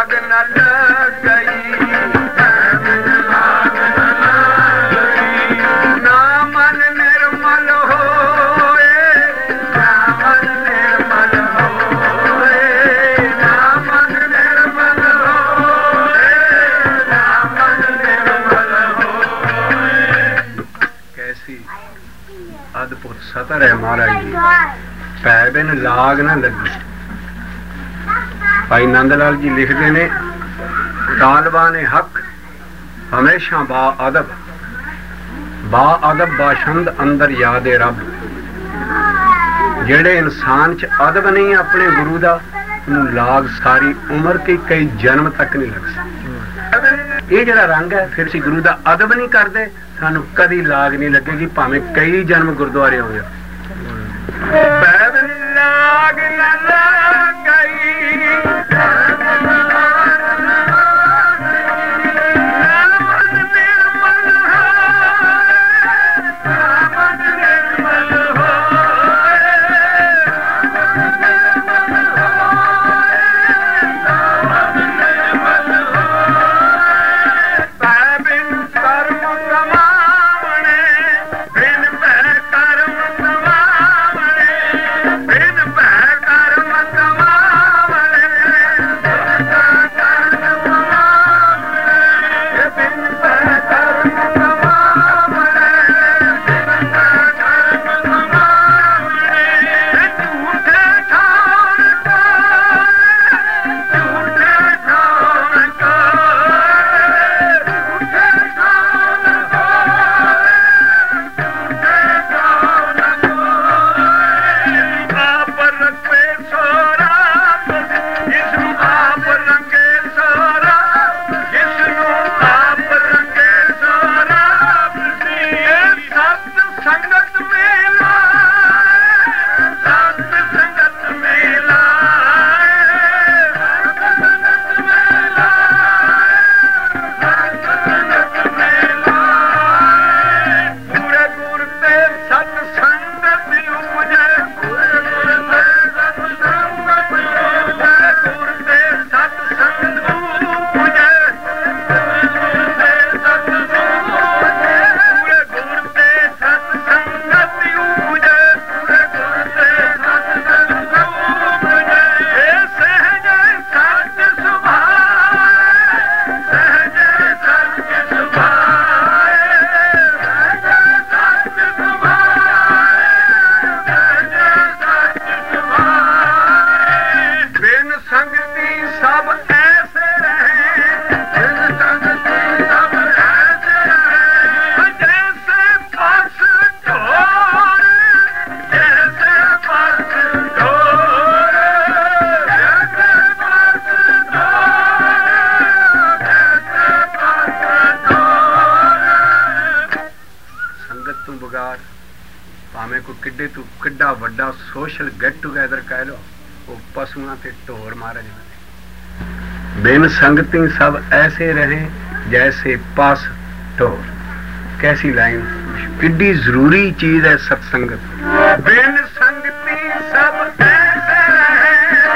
ਲਾਗ ਨ ਗਈ, ਨਾ ਮਨ ਨਿਰਮਲ ਹੋਏ, ਨਾ ਮਨ ਨਿਰਮਲ ਹੋਏ, ਨਾ ਮਨ ਨਿਰਮਲ ਹੋਏ, ਨਾ ਮਨ ਨਿਰਮਲ ਹੋਏ। ਕੈਸੀ ਅਦਭੁਤ ਸਤਰ ਹੈ ਮਹਾਰਾਜ ਜੀ। ਪੈ ਬਿਨ ਲਾਗ ਨਾ ਲੱਗੀ। ਭਾਈ ਨੰਦ ਲਾਲ ਜੀ ਲਿਖਦੇ ਨੇ, ਤਾਲਬਾਨ ਹੱਕ ਹਮੇਸ਼ਾ ਬਾ ਅਦਬ, ਬਾ ਅਦਬ ਬਾਸ਼ੰਦ ਅੰਦਰ ਯਾਦੇ ਰੱਬ। ਜਿਹੜੇ ਇਨਸਾਨ ਚ ਅਦਬ ਨਹੀਂ ਆਪਣੇ ਗੁਰੂ ਦਾ, ਉਹਨੂੰ ਲਾਗ ਸਾਰੀ ਉਮਰ ਕੇ ਕਈ ਜਨਮ ਤੱਕ ਨਹੀਂ ਲੱਗ ਸਕਦੀ। ਇਹ ਜਿਹੜਾ ਰੰਗ ਹੈ, ਫਿਰ ਅਸੀਂ ਗੁਰੂ ਦਾ ਅਦਬ ਨਹੀਂ ਕਰਦੇ, ਸਾਨੂੰ ਕਦੀ ਲਾਗ ਨਹੀਂ ਲੱਗੇਗੀ, ਭਾਵੇਂ ਕਈ ਜਨਮ ਗੁਰਦੁਆਰੇ ਹੋ ਜਾਣ। ਲਾਗ ਨ ਗਈ, ਭਾਵੇਂ ਕੋਈ ਕਿੱਡੇ ਤੋਂ ਕਿੱਡਾ ਵੱਡਾ ਸੋਸ਼ਲ ਗੈਟ ਟੂਗੈਦਰ ਕਹਿ ਲਓ, ਉਹ ਪਸ਼ੂਆਂ ਤੇ ਢੋਰ ਮਾਰਾ ਜਾਂਦਾ। ਬਿਨ संगति सब ऐसे रहे जैसे पास ढोर। कैसी लाइन, किड्डी जरूरी चीज है सत्संगत। बिन संगति सब ऐसे रहे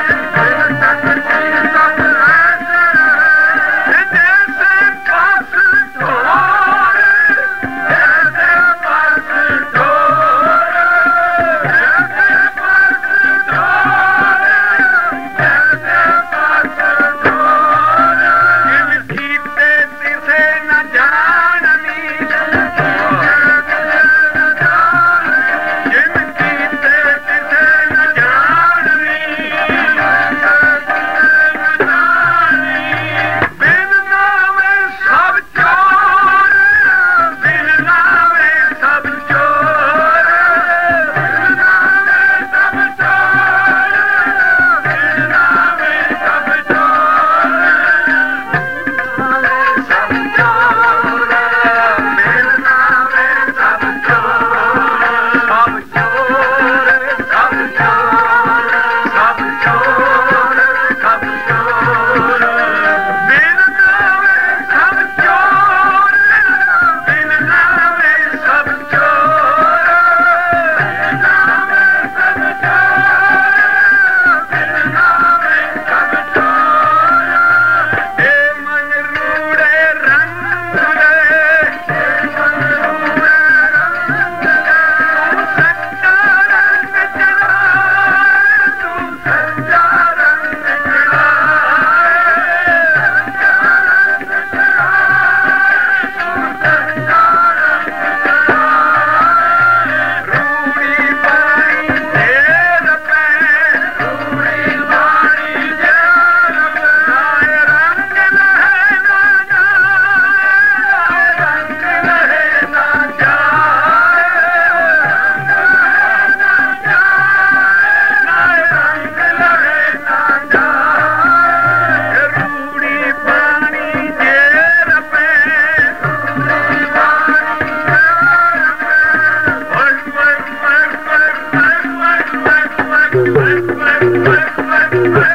जैसे पास ढोर, जैसे पास ढोर, जैसे पास ढोर, जैसे पास ढोर। जिन कीते तिसे न जाननी, जिन कीते तिसे न जाननी।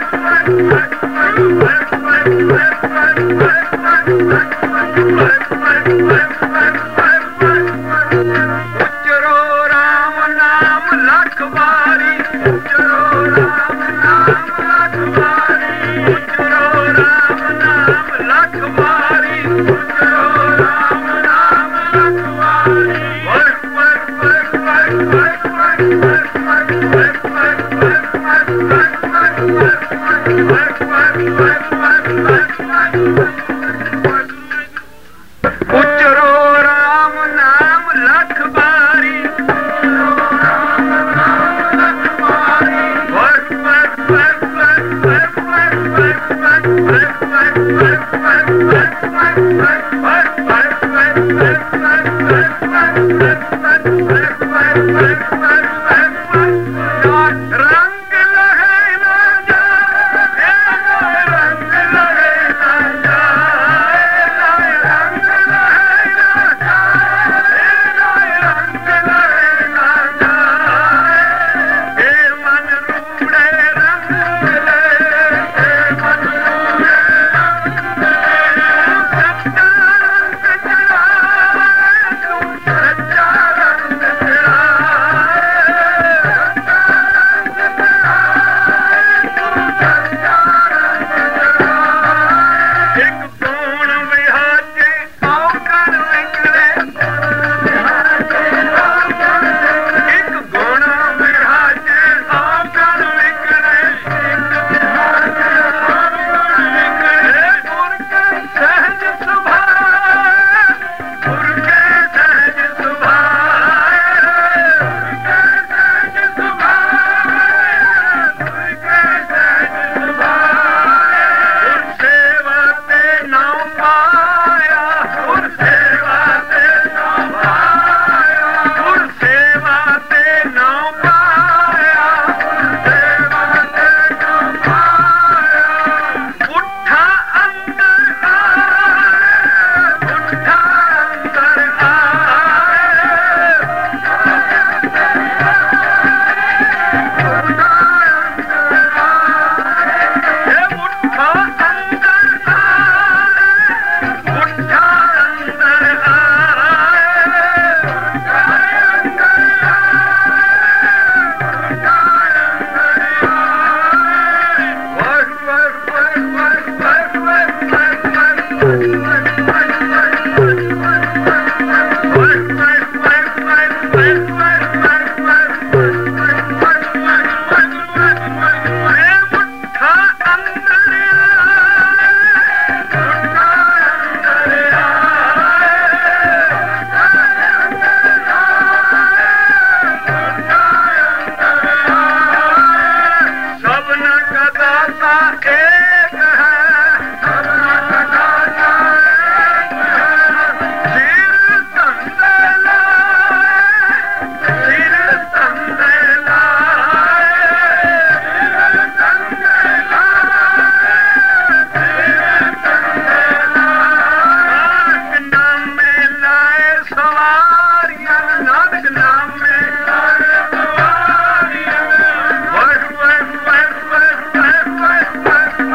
Bye.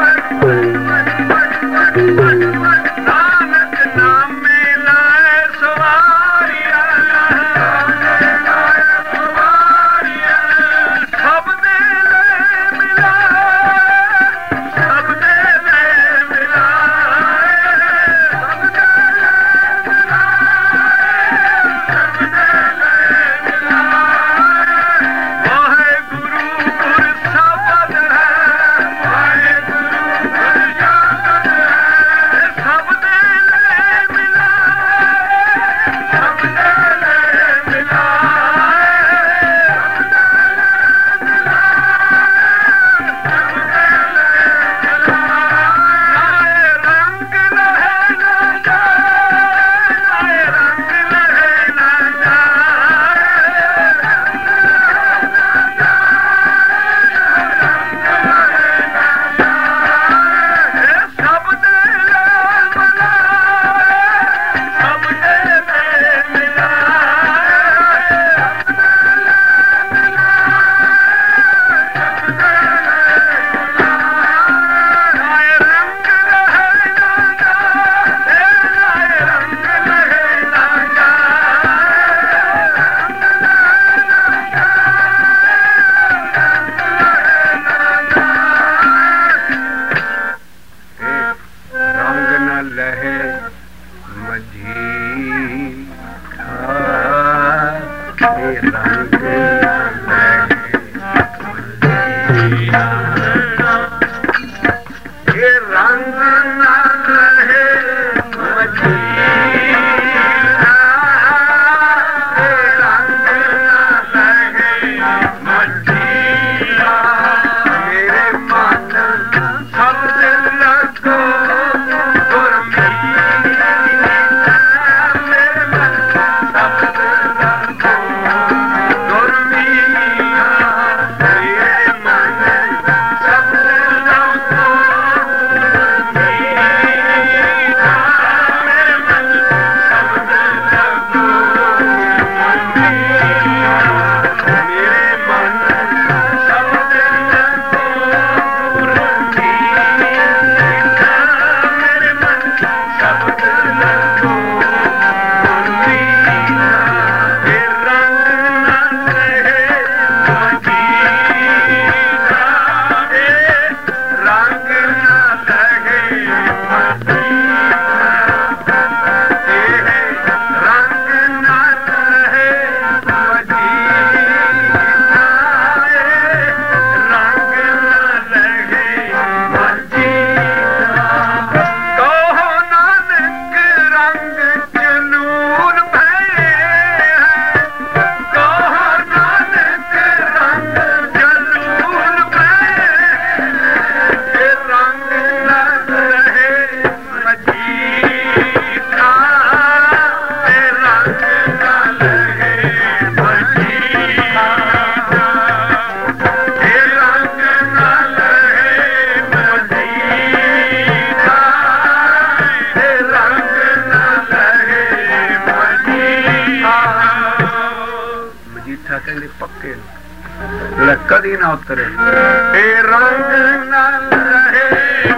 कदी ना उतरे रंग न रहे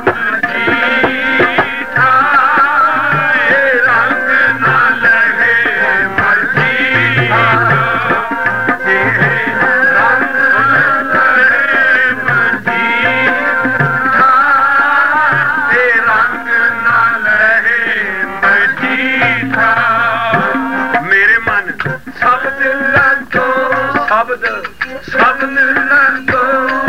मजीठा, रंग न रहे मजीठा, रंग न रहे मजीठा, रंग न रहे मजीठा। मेरे मन शब्द लगो शब्द शब्द लगो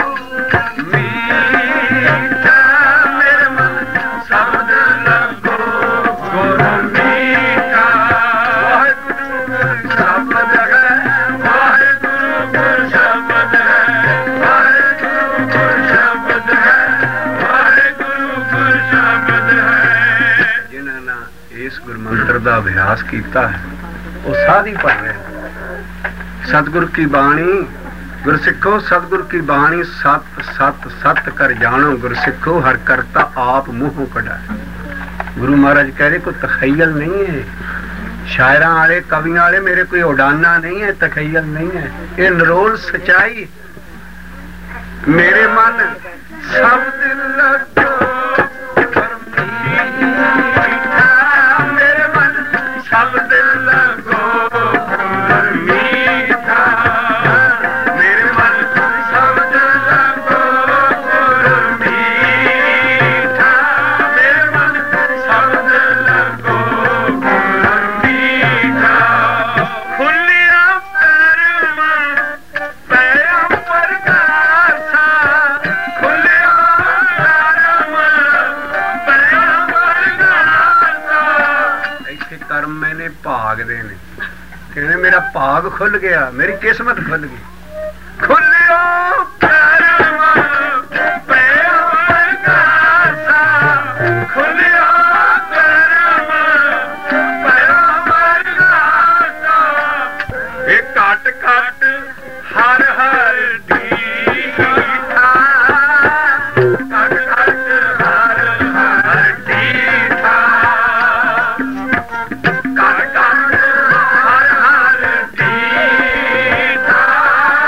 मीठा, मेरे मन शब्द लगो गुरु मीठा। वाहेगुरु शब्द है, वाहेगुरु शब्द है, वाहेगुरु शब्द है, वाहेगुरु शब्द है। जिन्हां ने इस गुरमंत्र का अभ्यास किया है वो साधी पढ़ रहे हैं। सतगुर की बाणी गुरसिखो, सतगुर की बाणी सत सत सत कर जानो, गुरसिखो हर करता आप मुंहों कढ़ा। गुरु महाराज कह रहे कोई तखयल नहीं है, शायरां वाले कवियां वाले मेरे कोई उडाना नहीं है, तखयल नहीं है, ये निरोल सच्चाई। मेरे मन शब्द लगो मेरे मन शब्द लगो भाग दे ने कहने मेरा भाग खुल गया, मेरी किस्मत खुल गई। खुलियो करम पैर गासा, खुलियो करम पैर गासा, ये काट काट हर हर ढीठा, काट काट हर हर ढीठा, काट काट हर हर ढीठा,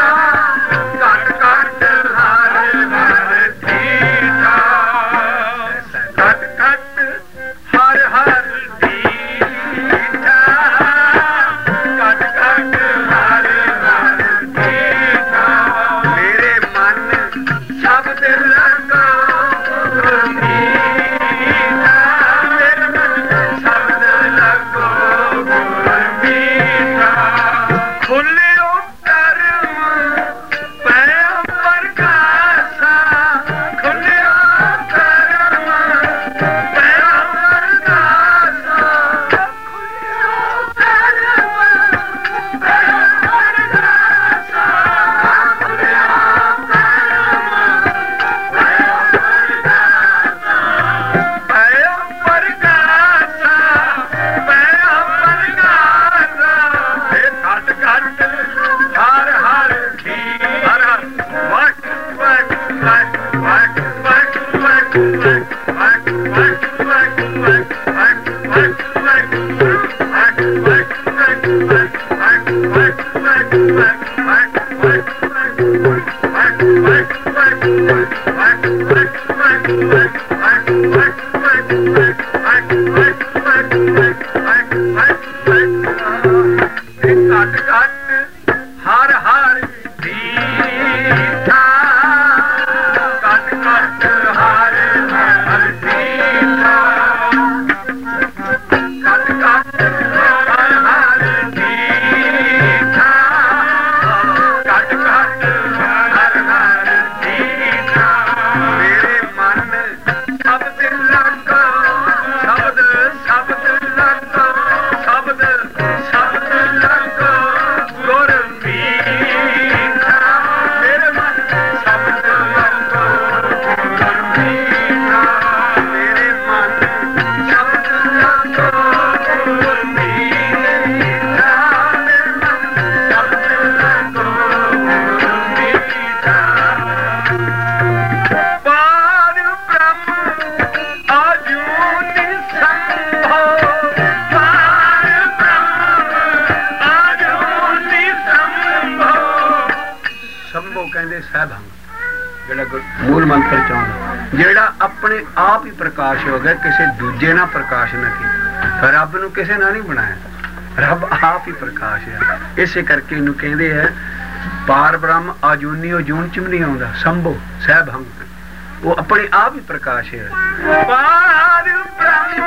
मूल मंत्र चाहता जेड़ा अपने आप ही प्रकाश हो गया, किसी दूजे ना प्रकाश ना किया। रब नूं किसी ना नहीं बनाया, रब आप ही प्रकाश है। इसे करके इनू कहते हैं पार ब्रह्म आजूनी अजून च भी नहीं आता, संभो सहभंग, वो अपने आप ही प्रकाश है। पार ब्रह्म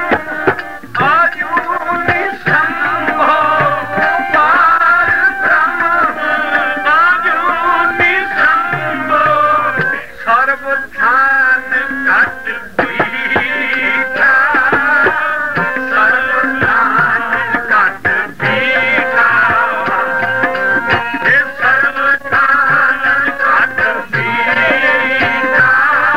आजूनी संभो, पार ब्रह्म आजूनी संभो, सर्वथान घट बीठा, सर्वथान घट बीठा, हे सर्वथान घट बीठा,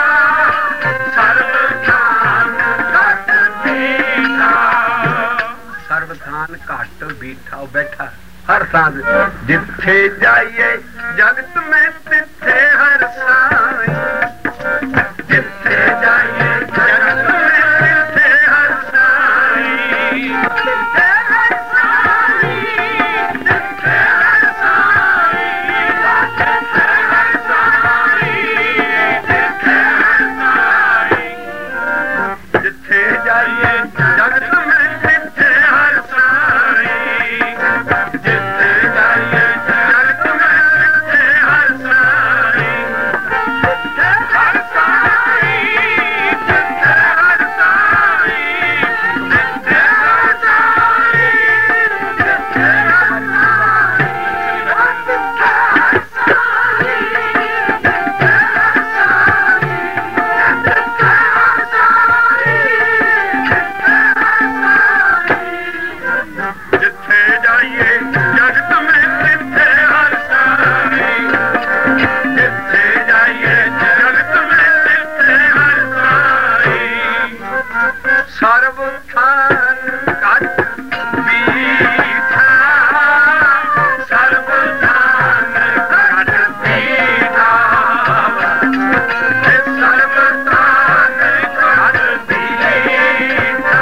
सर्वथान घट बीठा, सर्वथान घट बीठा, बैठा हर थान जिथे जाइए जगत में तिथे हर साई, जिथे जाइए जगत में तिथे हर साई, तिथे हर साई, तिथे हर साई, तिथे हर साई, तिथे हर साई, जिथे जाइए जगत में तिथे हर साई, जिथे जाइए जगत में तिथे हर साई, तिथे हर साई, तिथे हर साई, तिथे हर साई, तिथे हर साई, तिथे हर साई, तिथे हर साई, तिथे हर साई, तिथे हर साई, जिथे जाइए जगत में तिथे हर साई, जिथे जाइए जगत में तिथे हर साई, सर्वथान घट बीठा, सर्वथान घट बीठा, हे सर्वथान घट बीठा,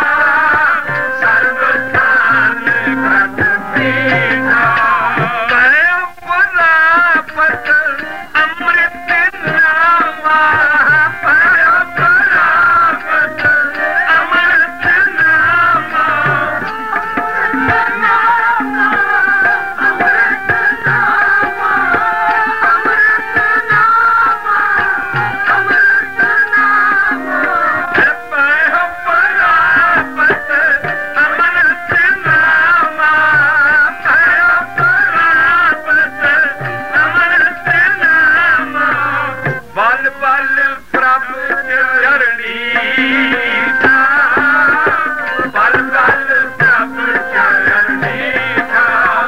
सर्वथान घट बीठा, पै परापत अमृत नामा, पै परापत अमृत नामा, अमृत नामा, अमृत नामा, अमृत नामा, अमृत नामा, हे पै परापत अमृत नामा, पै परापत अमृत नामा, बल बल प्रभु चरणी था, बल बल प्रभु चरणी था,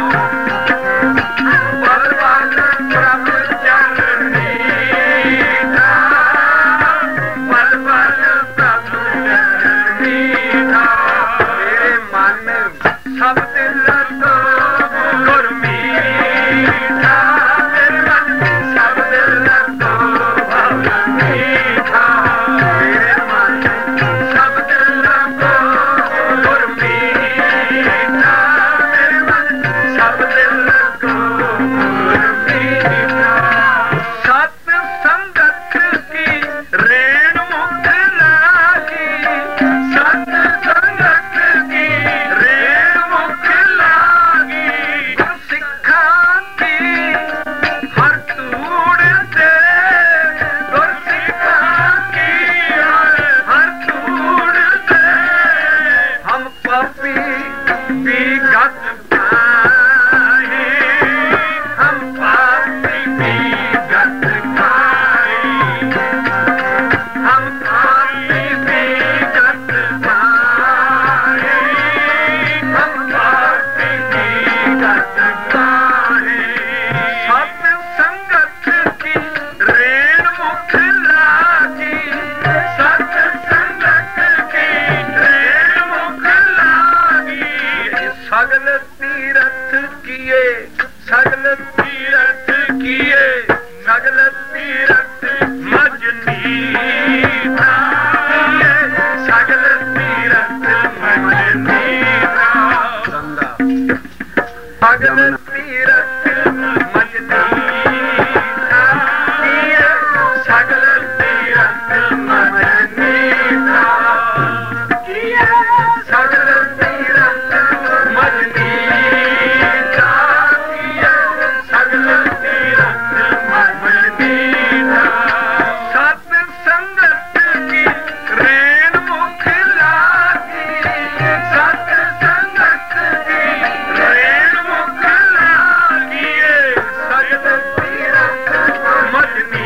बल बल प्रभु चरणी था, बल बल प्रभु चरणी था, मेरे मन सब दिल तो गुरमीठा, मेरे मन सब दिल तो भव मीठा, हम पापी विगत काहे, हम पापी विगत काहे। सत संगत की रेण मुख लागी, सत संगत की रेण मुख लागी। सगल तीरथ किए, सगल तीरथ किए, सगल तीरथ मजनी किए, सगल तीरथ मजनी गंगा, सगल तीरथ मजनी किए, सगल तीरथ मजनी किए, सगल तीरथ मजनी किए, सगल तीरथ मजनी। सत संगत की रेण मुख लागी, सत संगत की रेण मुख लागी। सगल तीरथ मजनी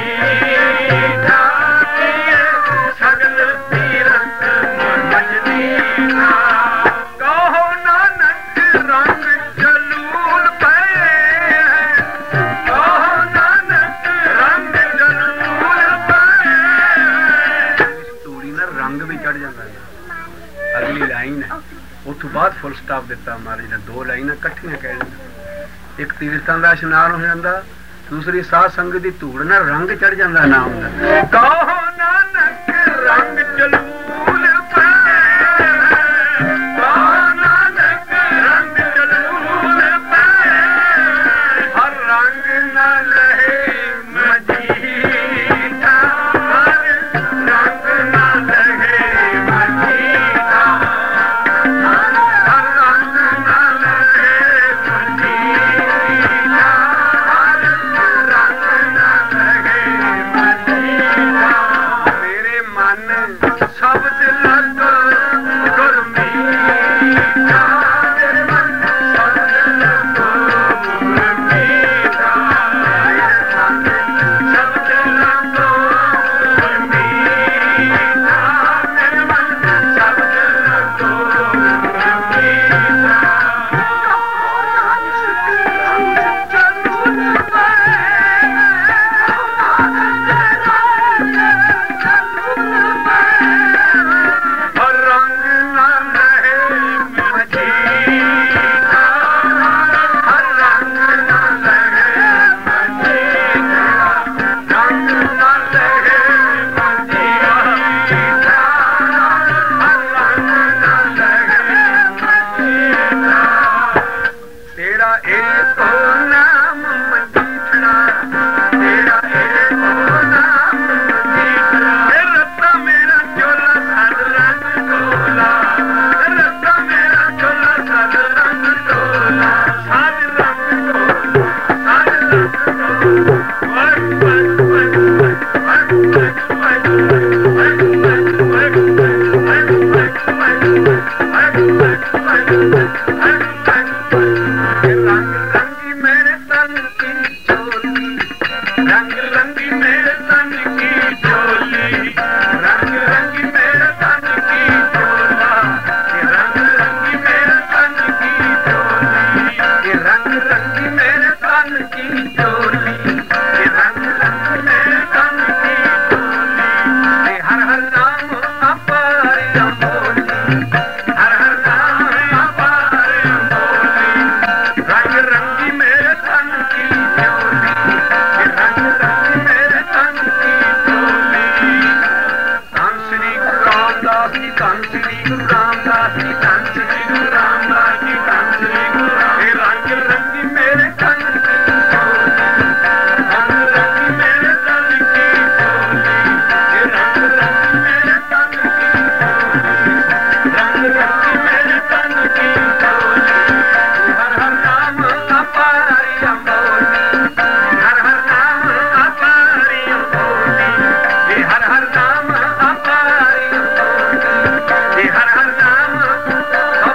किए, सगल तीरथ मजनी। कहो नानक रंग जलूल पए, कहो नानक रंग जलूल पए। इस तूड़ी ना रंग भी चढ़ जाता है। अगली लाइन है, उस तो बाद फुल स्टॉप दिता महाराज ने। दो लाइनां इकट्ठियां कहने, एक तीर्थां दा इशनान हो जाता, दूसरी साध संगत दी धूड़ ना रंग चढ़ जाता नाम दा। कहो नानक रंग जलूल पए, कहो नानक रंग जलूल पए। हर रंग न लहे मजीठा, हर रंग न लहे मजीठा, हर रंग न लहे मजीठा, हर रंग न लहे मजीठा। मेरे मन शब्द लग गुरमीठा, मेरे मन शब्द लग गुरमीठा, मेरे मन शब्द लग गुरमीठा, मेरे मन शब्द लग गुरमीठा। जलूल पए, हर रंग न लहे मजीठा, हर रंग न लहे मजीठा, रंग न लहे मजीठा, हर रंग न लहे मजीठा। तेरा एक नाम मजीठड़ा, तेरा एक नाम मजीठड़ा। हे रत्ता मेरा चोला साध रंग डोला, हे रत्ता मेरा चोला साध रंग डोला, साध रंग डोला, साध रंग डोला। वक वक वक वक वक वक वक वक वक वक वक वक वक वक वक। रंग रंगी मेरे तन की चोली, रंग रंगी मेरे तन की चोली, रंग रंगी मेरे तन की चोला, ये रंग रंगी मेरे तन की चोली, ये रंग रंगी मेरे तन की चोली, ये रंग रंगी मेरे तन की चोली। ये हर हर नाम अपार अमोली, हर हर नाम अपार अमोली। रंग रंगी मेरे तन की चोली, ये रंग रंगी मेरे तन की चोली। धन श्री गुरु रामदास जी, धन श्री गुरु रामदास जी, धन श्री गुरु रामदास जी, धन श्री गुरु राम। ये रंग रंगी मेरे तन की चोली, रंग रंगी मेरे तन की चोली, ये रंग रंगी मेरे तन की चोली, रंग रंगी मेरे तन की चोली। हर हर नाम अपारी अमोली, हर हर नाम अपारी अमोली, ये हर हर नाम अपारी अमोली, ये हर हर नाम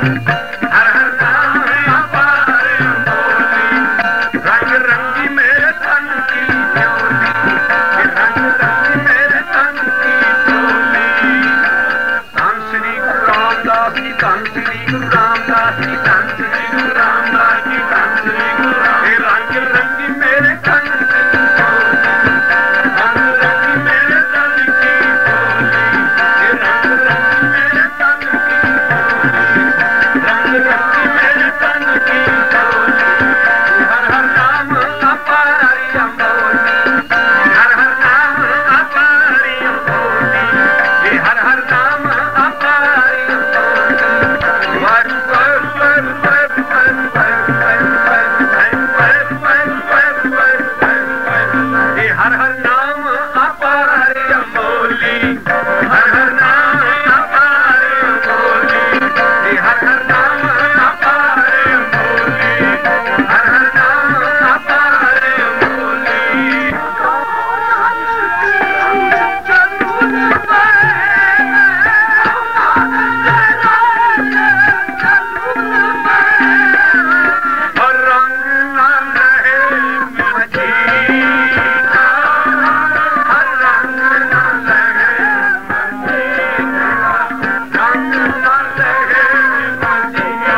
हर हर नाम अपार अमोली रंग रंगी मेरे तन की चोली रंग रंगी मेरे तन की चोली धन श्री गुरु रामदास जी धन श्री गुरु रामदास जी धन श्री गुरु रामदास जी धन श्री गुरु रंग रंगी मेरे तन की चोली रंग रंगी मेरे तन की चोली रंग रंगी मेरे तन की रंग रंगी मेरे तन की चोली हर हर नाम अपारी अमोली हर हर नाम अपारी अमोली हर हर नाम अपारी अमोली वर वर वर वर वर वर हर हर नाम अपार अमोली हर हर नाम अपार अमोली हर हर नाम अपार अमोली हर हर नाम अपार अमोली और रंग ना रहे मजीदा हर रंग ना लगे मजीदा रंग ना लगे मजीदा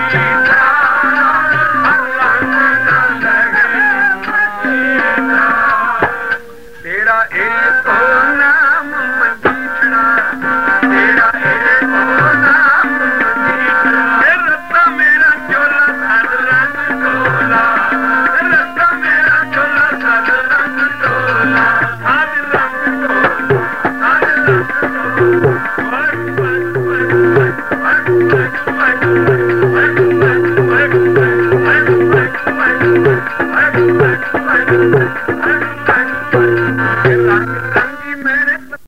हर रंग ना लगे मजीदा तेरा एक नाम मजीदा तेरा एक नाम मजीदा रत्ता मेरा चोला साध रंग डोला रत्ता मेरा चोला साध रंग डोला साध रंग डोला साध रंग डोला वर्क वर्क वर्क वर्क वर्क वर्क वर्क वर्क वर्क वर्क वर्क वर्क वर्क वर्क